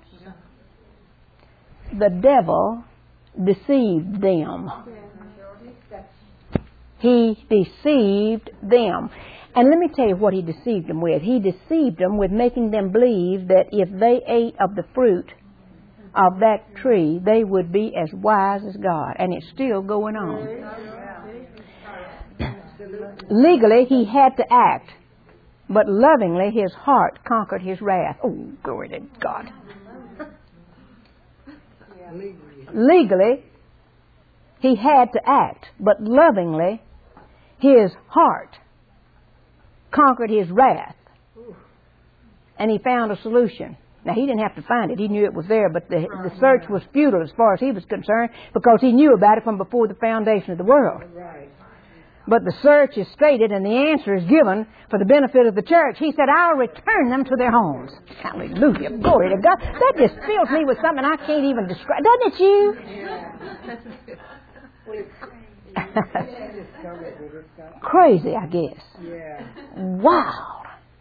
The devil deceived them. He deceived them. And let me tell you what he deceived them with. He deceived them with making them believe that if they ate of the fruit of that tree, they would be as wise as God. And it's still going on. Legally, he had to act. But lovingly, his heart conquered his wrath. Oh, glory to God. Legally, he had to act, but lovingly, his heart conquered his wrath. And he found a solution. Now, he didn't have to find it. He knew it was there, but the search was futile as far as he was concerned because he knew about it from before the foundation of the world. But the search is stated and the answer is given for the benefit of the church. He said, I'll return them to their homes. Hallelujah. Glory to God. That just fills me with something I can't even describe. Doesn't it you? Crazy, I guess. Wow.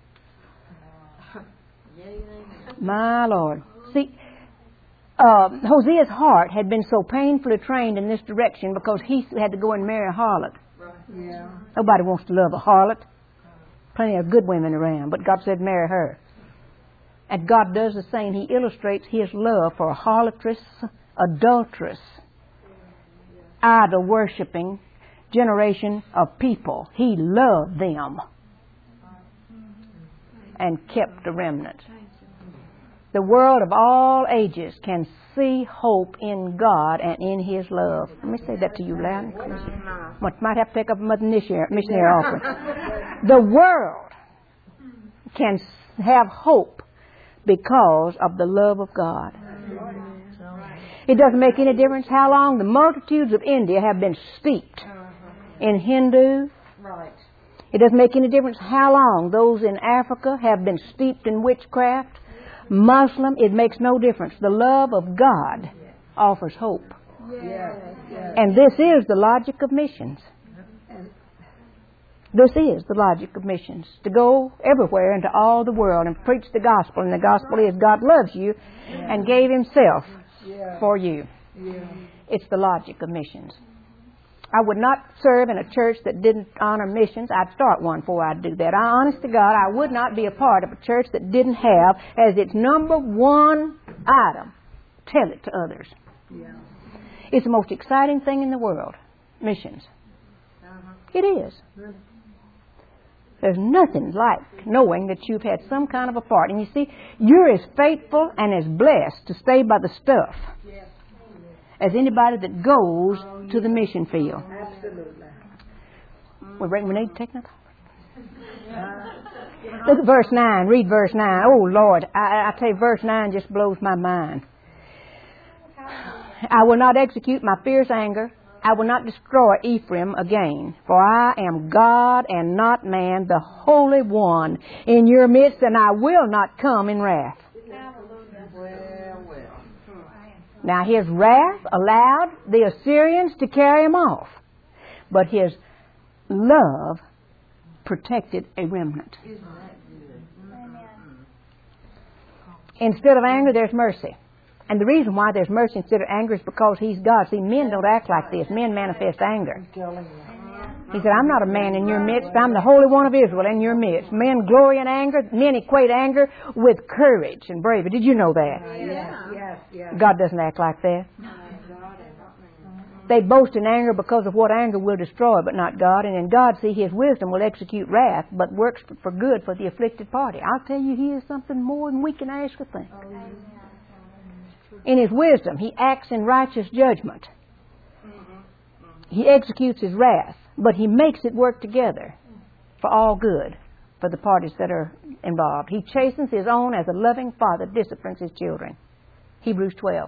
My Lord. See, Hosea's heart had been so painfully trained in this direction because he had to go and marry a harlot. Nobody wants to love a harlot. Plenty of good women around, but God said marry her. And God does the same. He illustrates His love for a harlotress, adulteress, idol-worshipping generation of people. He loved them and kept a remnant. The world of all ages can see hope in God and in His love. Let me say that to you loud and clear. Might have to take up a missionary offering. The world can have hope because of the love of God. It doesn't make any difference how long the multitudes of India have been steeped in Hindu. It doesn't make any difference how long those in Africa have been steeped in witchcraft. Muslim, it makes no difference. The love of God offers hope. And this is the logic of missions. This is the logic of missions. To go everywhere into all the world and preach the gospel. And the gospel is God loves you and gave Himself for you. It's the logic of missions. I would not serve in a church that didn't honor missions. I'd start one before I'd do that. Honest to God, I would not be a part of a church that didn't have as its number one item, tell it to others. It's the most exciting thing in the world, missions. It is. There's nothing like knowing that you've had some kind of a part. And you see, you're as faithful and as blessed to stay by the stuff as anybody that goes to the mission field. We need to take another. Look at verse 9. Read verse 9. Oh, Lord, I tell you, verse 9 just blows my mind. I will not execute my fierce anger. I will not destroy Ephraim again, for I am God and not man, the Holy One in your midst, and I will not come in wrath. Now His wrath allowed the Assyrians to carry him off, but His love protected a remnant. Instead of anger, there's mercy. And the reason why there's mercy instead of anger is because He's God. See, men don't act like this. Men manifest anger. He said, I'm not a man in your midst. I'm the Holy One of Israel in your midst. Men glory in anger. Men equate anger with courage and bravery. Did you know that? Yes. God doesn't act like that. They boast in anger because of what anger will destroy, but not God. And in God, see, His wisdom will execute wrath, but works for good for the afflicted party. I'll tell you, He is something more than we can ask or think. In His wisdom, He acts in righteous judgment. He executes His wrath, but He makes it work together for all good for the parties that are involved. He chastens His own as a loving father disciplines his children. Hebrews 12.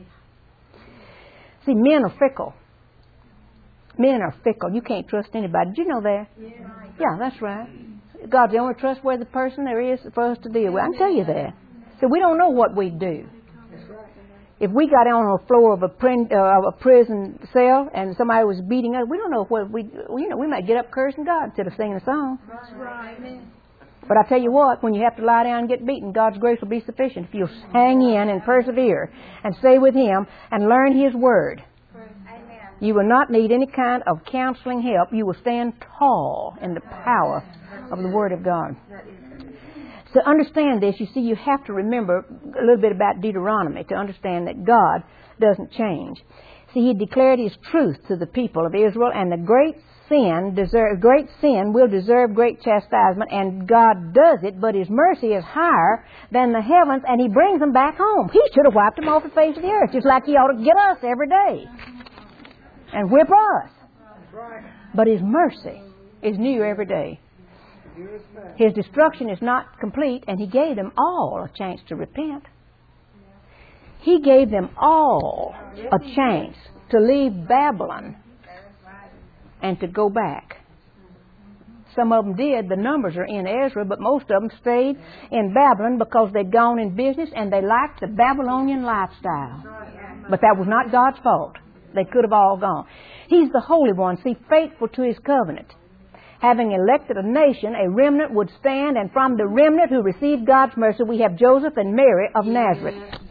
See, men are fickle. Men are fickle. You can't trust anybody. Did you know that? Yeah, that's right. God's the only trustworthy person there is for us to deal with. I can tell you that. So we don't know what we'd do. If we got on the floor of a prison cell and somebody was beating us, we don't know what we might get up cursing God instead of singing a song. That's right. But I tell you what, when you have to lie down and get beaten, God's grace will be sufficient if you'll hang in and persevere and stay with Him and learn His Word. Amen. You will not need any kind of counseling help. You will stand tall in the power of the Word of God. To understand this, you see, you have to remember a little bit about Deuteronomy to understand that God doesn't change. See, He declared His truth to the people of Israel, and the great sin will deserve great chastisement, and God does it, but His mercy is higher than the heavens, and He brings them back home. He should have wiped them off the face of the earth, just like He ought to get us every day and whip us. But His mercy is new every day. His destruction is not complete, and He gave them all a chance to repent. He gave them all a chance to leave Babylon and to go back. Some of them did. The numbers are in Ezra, but most of them stayed in Babylon because they'd gone in business and they liked the Babylonian lifestyle. But that was not God's fault. They could have all gone. He's the Holy One, see, faithful to His covenant. Having elected a nation, a remnant would stand, and from the remnant who received God's mercy, we have Joseph and Mary of Nazareth.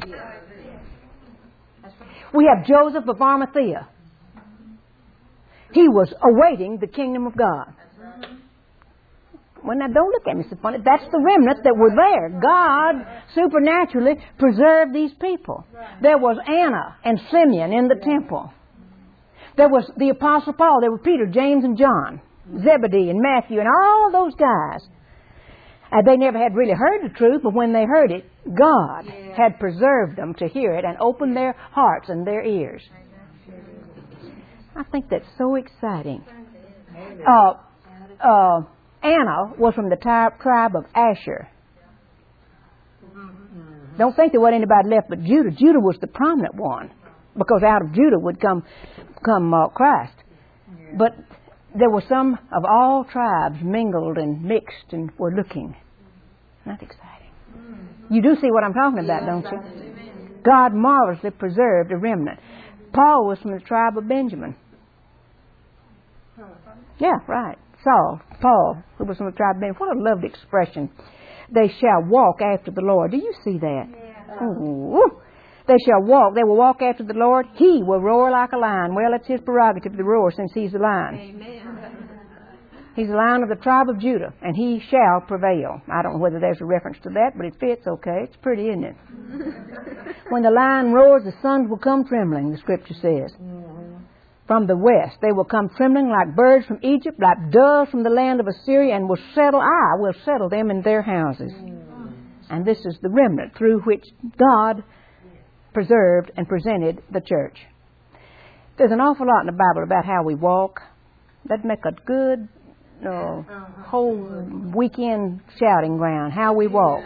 We have Joseph of Arimathea. He was awaiting the kingdom of God. Well, now don't look at me so funny. That's the remnant that were there. God supernaturally preserved these people. There was Anna and Simeon in the temple. There was the Apostle Paul. There were Peter, James, and John. Zebedee and Matthew and all those guys. They never had really heard the truth, but when they heard it, God had preserved them to hear it and opened their hearts and their ears. I think that's so exciting. Anna was from the tribe of Asher. Don't think there wasn't anybody left but Judah. Judah was the prominent one, because out of Judah would come Christ. But there were some of all tribes mingled and mixed and were looking. Not exciting. You do see what I'm talking about, don't you? God marvelously preserved a remnant. Paul was from the tribe of Benjamin. Yeah, right. Paul, who was from the tribe of Benjamin. What a lovely expression. They shall walk after the Lord. Do you see that? Ooh. They shall walk. They will walk after the Lord. He will roar like a lion. Well, it's His prerogative to roar, since He's the lion. Amen. He's the lion of the tribe of Judah, and He shall prevail. I don't know whether there's a reference to that, but it fits okay. It's pretty, isn't it? When the lion roars, the sons will come trembling, the Scripture says. From the west, they will come trembling like birds from Egypt, like doves from the land of Assyria, and will settle them in their houses. And this is the remnant through which God preserved and presented the church. There's an awful lot in the Bible about how we walk. That'd make a good whole weekend shouting ground. How we walk.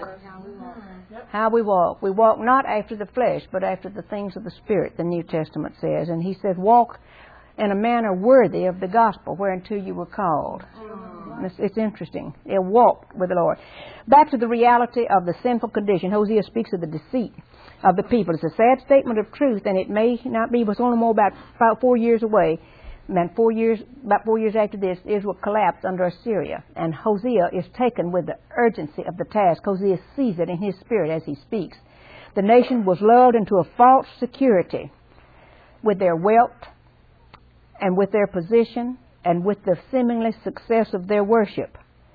How we walk. We walk not after the flesh, but after the things of the Spirit, the New Testament says. And He says, walk in a manner worthy of the gospel whereunto you were called. It's interesting. They walked with the Lord. Back to the reality of the sinful condition. Hosea speaks of the deceit of the people. It's a sad statement of truth, and it may not be, but it's only more about 4 years away. About 4 years after this, Israel collapsed under Assyria, and Hosea is taken with the urgency of the task. Hosea sees it in his spirit as he speaks. The nation was lulled into a false security with their wealth and with their position and with the seemingly success of their worship.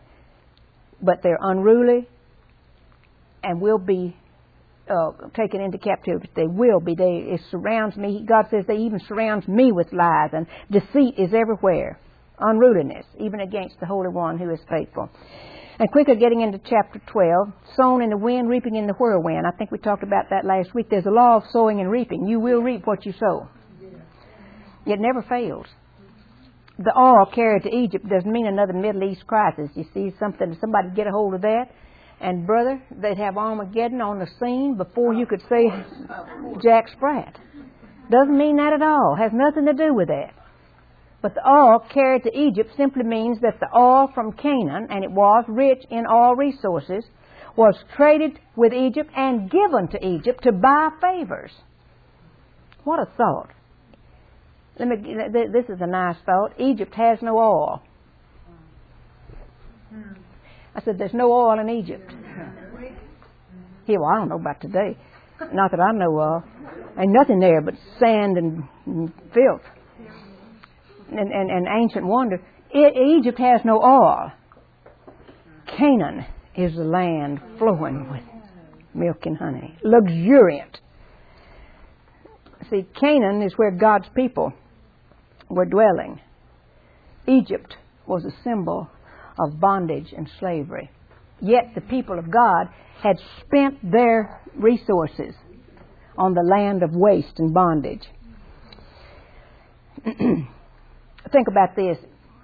But they're unruly and will be taken into captivity. They will be. It surrounds me. God says they even surrounds me with lies, and deceit is everywhere. Unruliness, even against the Holy One who is faithful. And quickly getting into chapter 12, sown in the wind, reaping in the whirlwind. I think we talked about that last week. There's a law of sowing and reaping. You will reap what you sow. It never fails. The oil carried to Egypt doesn't mean another Middle East crisis. You see somebody get a hold of that, and brother, they'd have Armageddon on the scene before you could say Jack Sprat. Doesn't mean that at all. Has nothing to do with that. But the oil carried to Egypt simply means that the oil from Canaan, and it was rich in oil resources, was traded with Egypt and given to Egypt to buy favors. What a thought. This is a nice thought. Egypt has no oil. I said, there's no oil in Egypt. Here, well, I don't know about today. Not that I know of. Ain't nothing there but sand and filth. And ancient wonder. Egypt has no oil. Canaan is the land flowing with milk and honey. Luxuriant. See, Canaan is where God's people were dwelling. Egypt was a symbol of bondage and slavery. Yet the people of God had spent their resources on the land of waste and bondage. Think about this.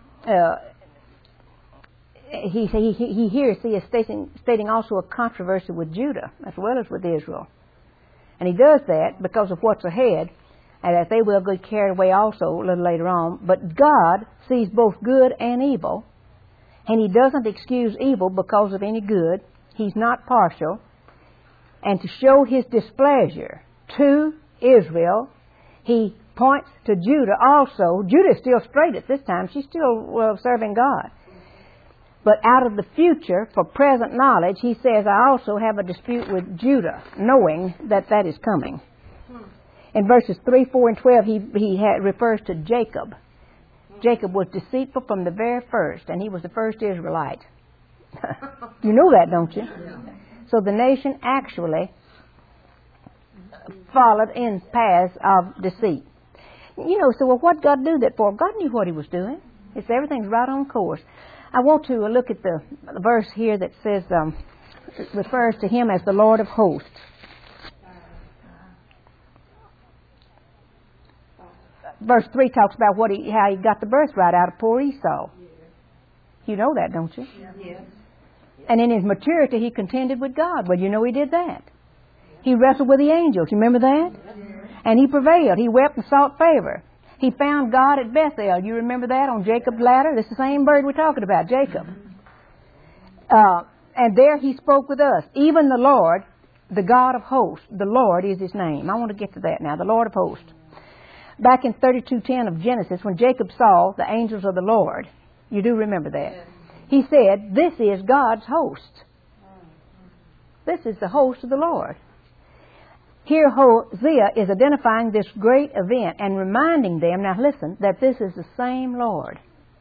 He here is stating also a controversy with Judah as well as with Israel. And he does that because of what's ahead, and that they will get carried away also a little later on. But God sees both good and evil, and He doesn't excuse evil because of any good. He's not partial. And to show His displeasure to Israel, He points to Judah also. Judah is still straight at this time. She's still serving God. But out of the future, for present knowledge, He says, I also have a dispute with Judah, knowing that that is coming. In verses 3, 4, and 12, he refers to Jacob. Jacob was deceitful from the very first, and he was the first Israelite. You know that, don't you? So the nation actually followed in paths of deceit. You know, so what God do that for? God knew what He was doing. It's everything's right on course. I want to look at the verse here that says, refers to Him as the Lord of hosts. Verse 3 talks about how he got the birthright out of poor Esau. You know that, don't you? Yes. And in his maturity, he contended with God. Well, you know he did that. He wrestled with the angels. You remember that? And he prevailed. He wept and sought favor. He found God at Bethel. You remember that on Jacob's ladder? This is the same bird we're talking about, Jacob. And there he spoke with us. Even the Lord, the God of hosts, the Lord is His name. I want to get to that now, the Lord of hosts. Back in 32:10 of Genesis, when Jacob saw the angels of the Lord, you do remember that, he said, this is God's host. This is the host of the Lord. Here Hosea is identifying this great event and reminding them, now listen, that this is the same Lord.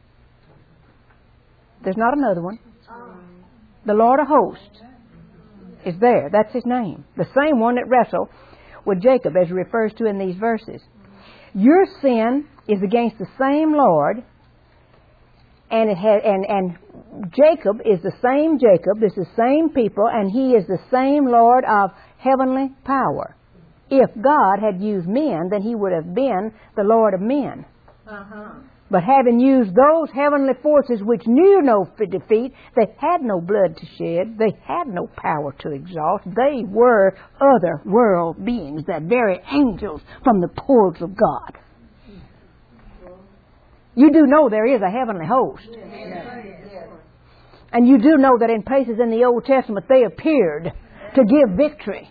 There's not another one. The Lord of hosts is there. That's His name. The same one that wrestled with Jacob, as He refers to in these verses. Your sin is against the same Lord, and Jacob is the same Jacob, it's the same people, and he is the same Lord of heavenly power. If God had used men, then He would have been the Lord of men. But having used those heavenly forces which knew no defeat, they had no blood to shed, they had no power to exalt, they were other world beings, the very angels from the courts of God. You do know there is a heavenly host. And you do know that in places in the Old Testament they appeared to give victory.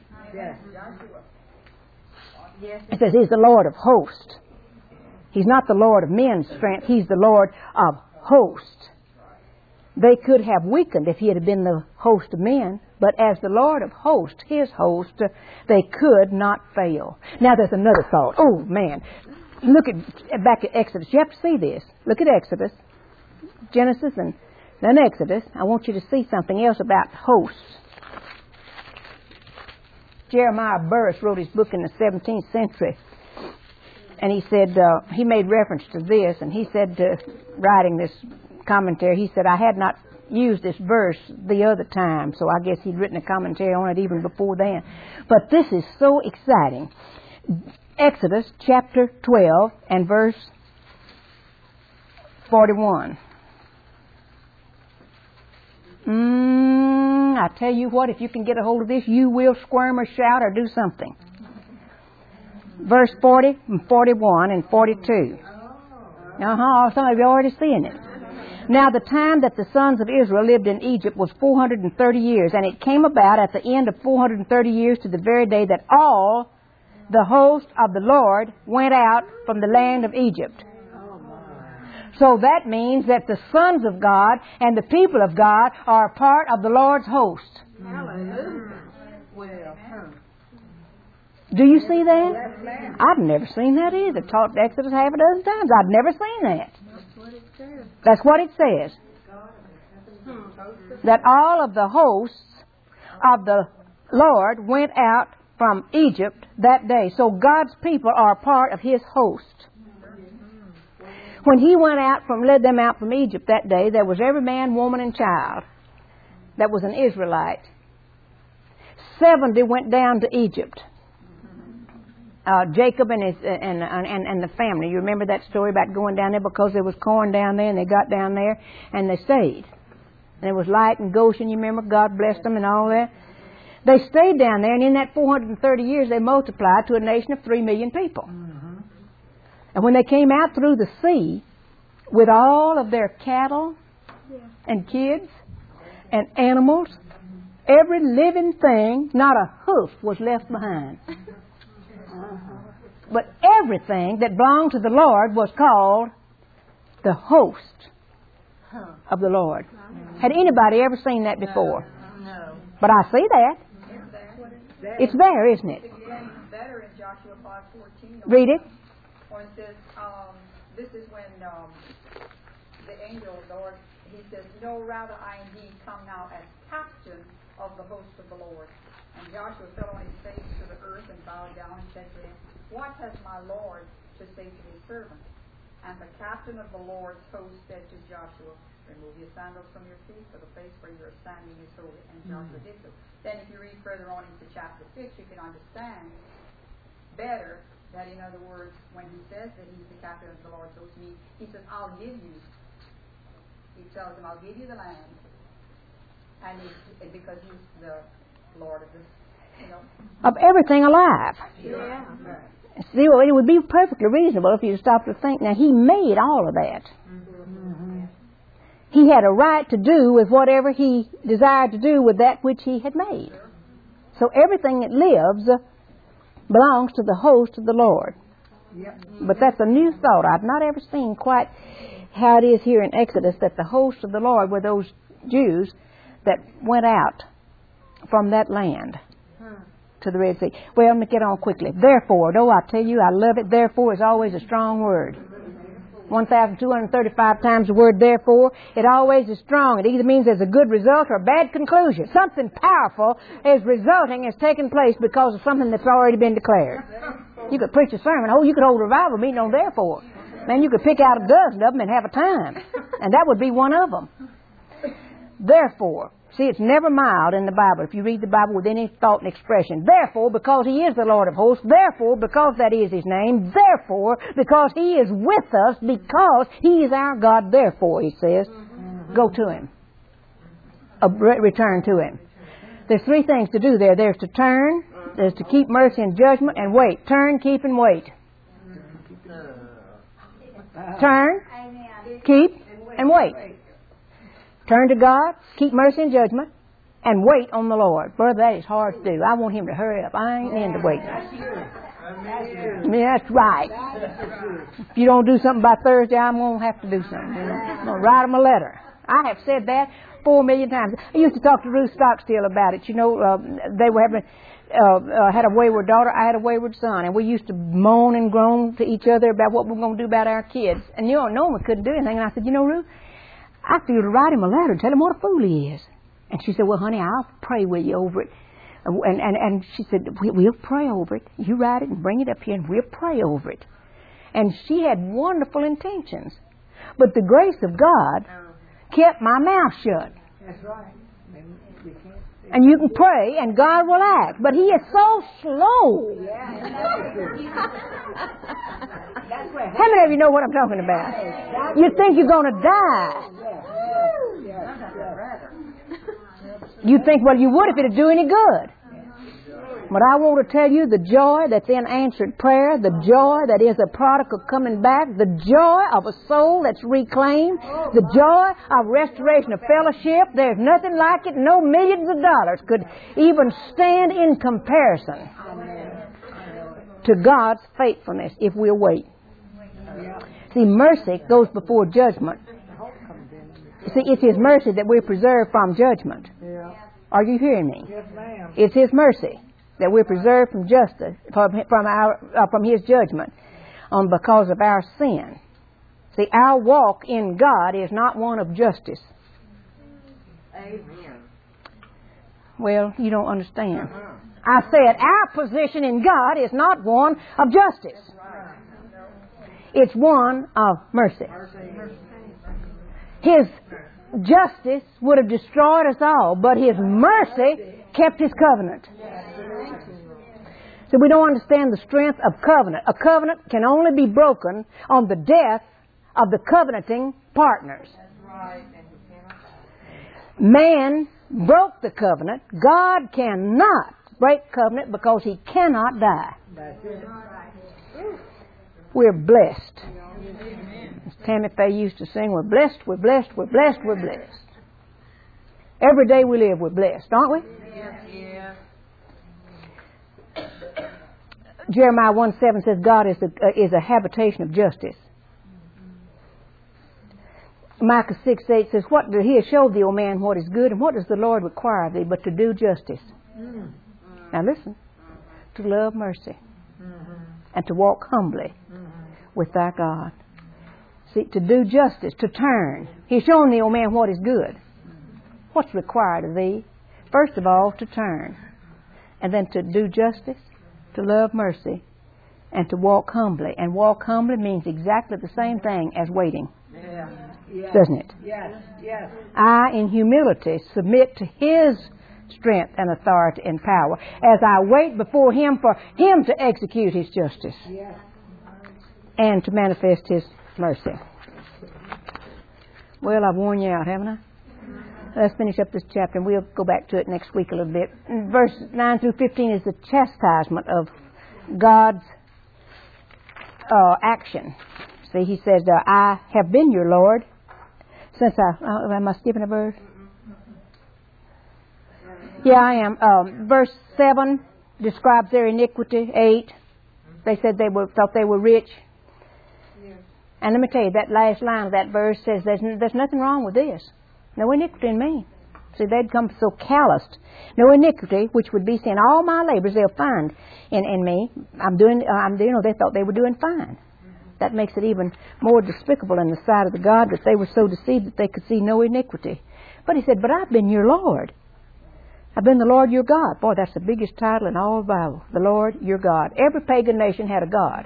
It says He's the Lord of hosts. He's not the Lord of men's strength. He's the Lord of hosts. They could have weakened if He had been the host of men, but as the Lord of hosts, His host, they could not fail. Now there's another thought. Oh man, look back at Exodus. You have to see this. Look at Exodus, Genesis, and then Exodus. I want you to see something else about hosts. Jeremiah Burris wrote his book in the 17th century. And he said, he made reference to this, and he said, writing this commentary, he said, I had not used this verse the other time, so I guess he'd written a commentary on it even before then. But this is so exciting. Exodus chapter 12 and verse 41. I tell you what, if you can get a hold of this, you will squirm or shout or do something. Verse 40 and 41 and 42. Some of you are already seeing it. Now the time that the sons of Israel lived in Egypt was 430 years, and it came about at the end of 430 years to the very day that all the host of the Lord went out from the land of Egypt. So that means that the sons of God and the people of God are a part of the Lord's host. Hallelujah. Do you see that? I've never seen that either. Taught Exodus half a dozen times. I've never seen that. That's what it says. That all of the hosts of the Lord went out from Egypt that day. So God's people are a part of His host. When he led them out from Egypt that day, there was every man, woman, and child that was an Israelite. 70 went down to Egypt. Jacob and the family. You remember that story about going down there because there was corn down there, and they got down there and they stayed. And there was light in Goshen. You remember God blessed them and all that. They stayed down there, and in that 430 years, they multiplied to a nation of 3 million people. And when they came out through the sea with all of their cattle and kids and animals, every living thing, not a hoof was left behind. But everything that belonged to the Lord was called the host of the Lord. Had anybody ever seen that before? No. But I see that. It's there, isn't it? It's better in Joshua 5:14. Read it. Or it says, this is when the angel of the Lord, he says, no, rather I indeed come now as captain of the host of the Lord. And Joshua fell on his face to the earth and bowed down and said to him, what has my Lord to say to his servant? And the captain of the Lord's host said to Joshua, remove your sandals from your feet, for the place where you are standing is holy. And Joshua did so. Then if you read further on into chapter 6, you can understand better that, in other words, when he says that he's the captain of the Lord's host, he says, I'll give you. He tells him, I'll give you the land. And because he's the Lord of this, of everything alive. Yeah. See, well, it would be perfectly reasonable if you stopped to think. Now, he made all of that. Mm-hmm. He had a right to do with whatever he desired to do with that which he had made. So everything that lives belongs to the host of the Lord. Yep. But that's a new thought. I've not ever seen quite how it is here in Exodus that the host of the Lord were those Jews that went out from that land to the Red Sea. Well, let me get on quickly. Therefore, I tell you, I love it. Therefore is always a strong word. 1,235 times the word therefore. It always is strong. It either means there's a good result or a bad conclusion. Something powerful is resulting, has taken place because of something that's already been declared. You could preach a sermon. You could hold a revival meeting on therefore. Then you could pick out a dozen of them and have a time. And that would be one of them. Therefore. See, it's never mild in the Bible if you read the Bible with any thought and expression. Therefore, because he is the Lord of hosts. Therefore, because that is his name. Therefore, because he is with us. Because he is our God. Therefore, he says, go to him. Return to him. There's 3 things to do there. There's to turn. There's to keep mercy and judgment. And wait. Turn, keep, and wait. Turn, keep, and wait. Turn to God, keep mercy and judgment, and wait on the Lord. Brother, that is hard to do. I want him to hurry up. I ain't into waiting. Yeah, that's right. If you don't do something by Thursday, I'm going to have to do something. I'm going to write him a letter. I have said that 4 million times. I used to talk to Ruth Stockstill about it. They were having... had a wayward daughter, I had a wayward son, and we used to moan and groan to each other about what we were going to do about our kids. And Norma couldn't do anything, and I said, Ruth, I feel to write him a letter and tell him what a fool he is. And she said, well, honey, I'll pray with you over it. And she said, we'll pray over it. You write it and bring it up here, and we'll pray over it. And she had wonderful intentions. But the grace of God kept my mouth shut. That's right. And you can pray, and God will act. But he is so slow. How many of you know what I'm talking about? You think you're going to die. You think, well, you would if it'd do any good. But I want to tell you the joy that's in answered prayer, the joy that is a product of coming back, the joy of a soul that's reclaimed, the joy of restoration of fellowship. There's nothing like it. No millions of dollars could even stand in comparison to God's faithfulness if we'll wait. See, mercy goes before judgment. See, it's his mercy that we're preserved from judgment. Are you hearing me? Yes, ma'am. It's his mercy that we're preserved from justice, from his judgment, because of our sin. See, our walk in God is not one of justice. Amen. Well, you don't understand. I said our position in God is not one of justice. It's one of mercy. His justice would have destroyed us all, but His mercy kept His covenant. So we don't understand the strength of covenant. A covenant can only be broken on the death of the covenanting partners. Man broke the covenant. God cannot break covenant because He cannot die. We're blessed. As Tammy Faye used to sing, we're blessed, we're blessed, we're blessed, we're blessed. Every day we live, we're blessed, aren't we? Yeah. Jeremiah 1:7 says God is a habitation of justice. Micah 6:8 says, He has showed thee, O man, what is good, and what does the Lord require of thee but to do justice? Now listen, to love mercy and to walk humbly with thy God. See, to do justice, to turn. He has shown thee, O man, what is good. What's required of thee? First of all, to turn. And then to do justice, to love mercy, and to walk humbly. And walk humbly means exactly the same thing as waiting. Doesn't it? Yes. I, in humility, submit to His strength and authority and power as I wait before Him for Him to execute His justice and to manifest His mercy. Well, I've worn you out, haven't I? Let's finish up this chapter, and we'll go back to it next week a little bit. Verse 9 through 15 is the chastisement of God's action. See, He says, I have been your Lord since am I skipping a verse? Yeah, I am. Verse 7 describes their iniquity. 8, they said thought they were rich. And let me tell you, that last line of that verse says there's nothing wrong with this. No iniquity in me. See, they'd come so calloused. No iniquity, which would be sin. All my labors they'll find in me. They thought they were doing fine. That makes it even more despicable in the sight of the God that they were so deceived that they could see no iniquity. But He said, but I've been your Lord. I've been the Lord your God. Boy, that's the biggest title in all the Bible. The Lord your God. Every pagan nation had a God.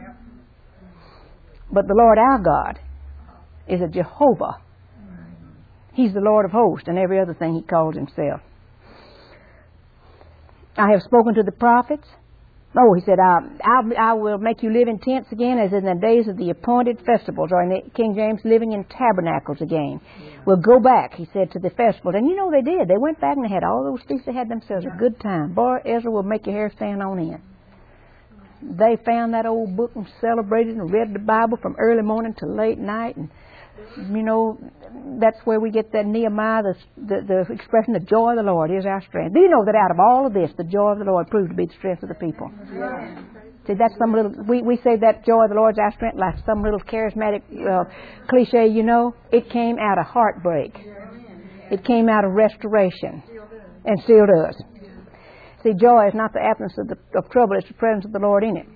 But the Lord our God is a Jehovah. He's the Lord of hosts and every other thing He calls Himself. I have spoken to the prophets. Oh, He said, I will make you live in tents again as in the days of the appointed festivals, or in the King James, living in tabernacles again. We'll go back, He said, to the festivals. And you know they did. They went back and they had all those feasts. They had themselves a good time. Boy, Ezra will make your hair stand on end. They found that old book and celebrated and read the Bible from early morning to late night. And, you know, that's where we get that Nehemiah, the expression, the joy of the Lord is our strength. Do you know that out of all of this, the joy of the Lord proved to be the strength of the people? Yeah. See, that's some little, we say that joy of the Lord is our strength like some little charismatic cliche, you know. It came out of heartbreak. It came out of restoration. And still does. See, joy is not the absence of trouble, it's the presence of the Lord in it.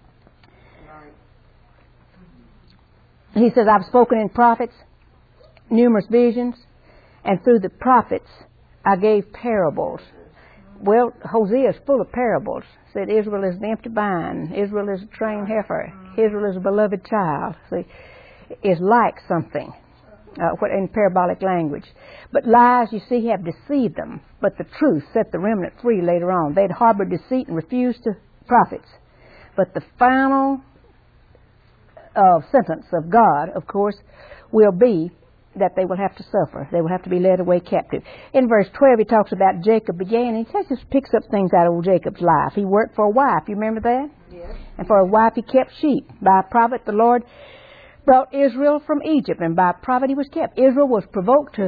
He says, I've spoken in prophets, numerous visions, and through the prophets I gave parables. Well, Hosea is full of parables. Said Israel is an empty vine. Israel is a trained heifer. Israel is a beloved child. See, is like something in parabolic language. But lies, you see, have deceived them. But the truth set the remnant free later on. They'd harbored deceit and refused to prophets. But the final sentence of God, of course, will be that they will have to suffer. They will have to be led away captive. In verse 12, He talks about Jacob began, and He just picks up things out of old Jacob's life. He worked for a wife. You remember that? Yes. And for a wife, he kept sheep. By a prophet, the Lord brought Israel from Egypt, and by a prophet he was kept. Ephraim was provoked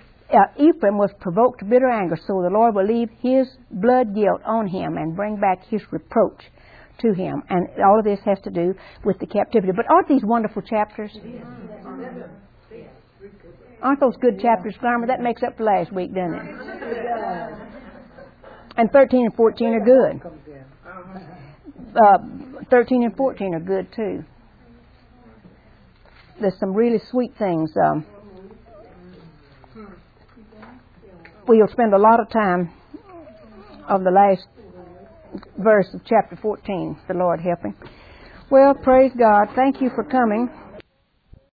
to bitter anger, so the Lord will leave His blood guilt on him and bring back His reproach to him. And all of this has to do with the captivity. But aren't these wonderful chapters? Aren't those good chapters, Farmer? That makes up for last week, doesn't it? And 13 and 14 are good. 13 and 14 are good, too. There's some really sweet things. We'll spend a lot of time on the last verse of chapter 14, the Lord helping. Well, praise God. Thank you for coming.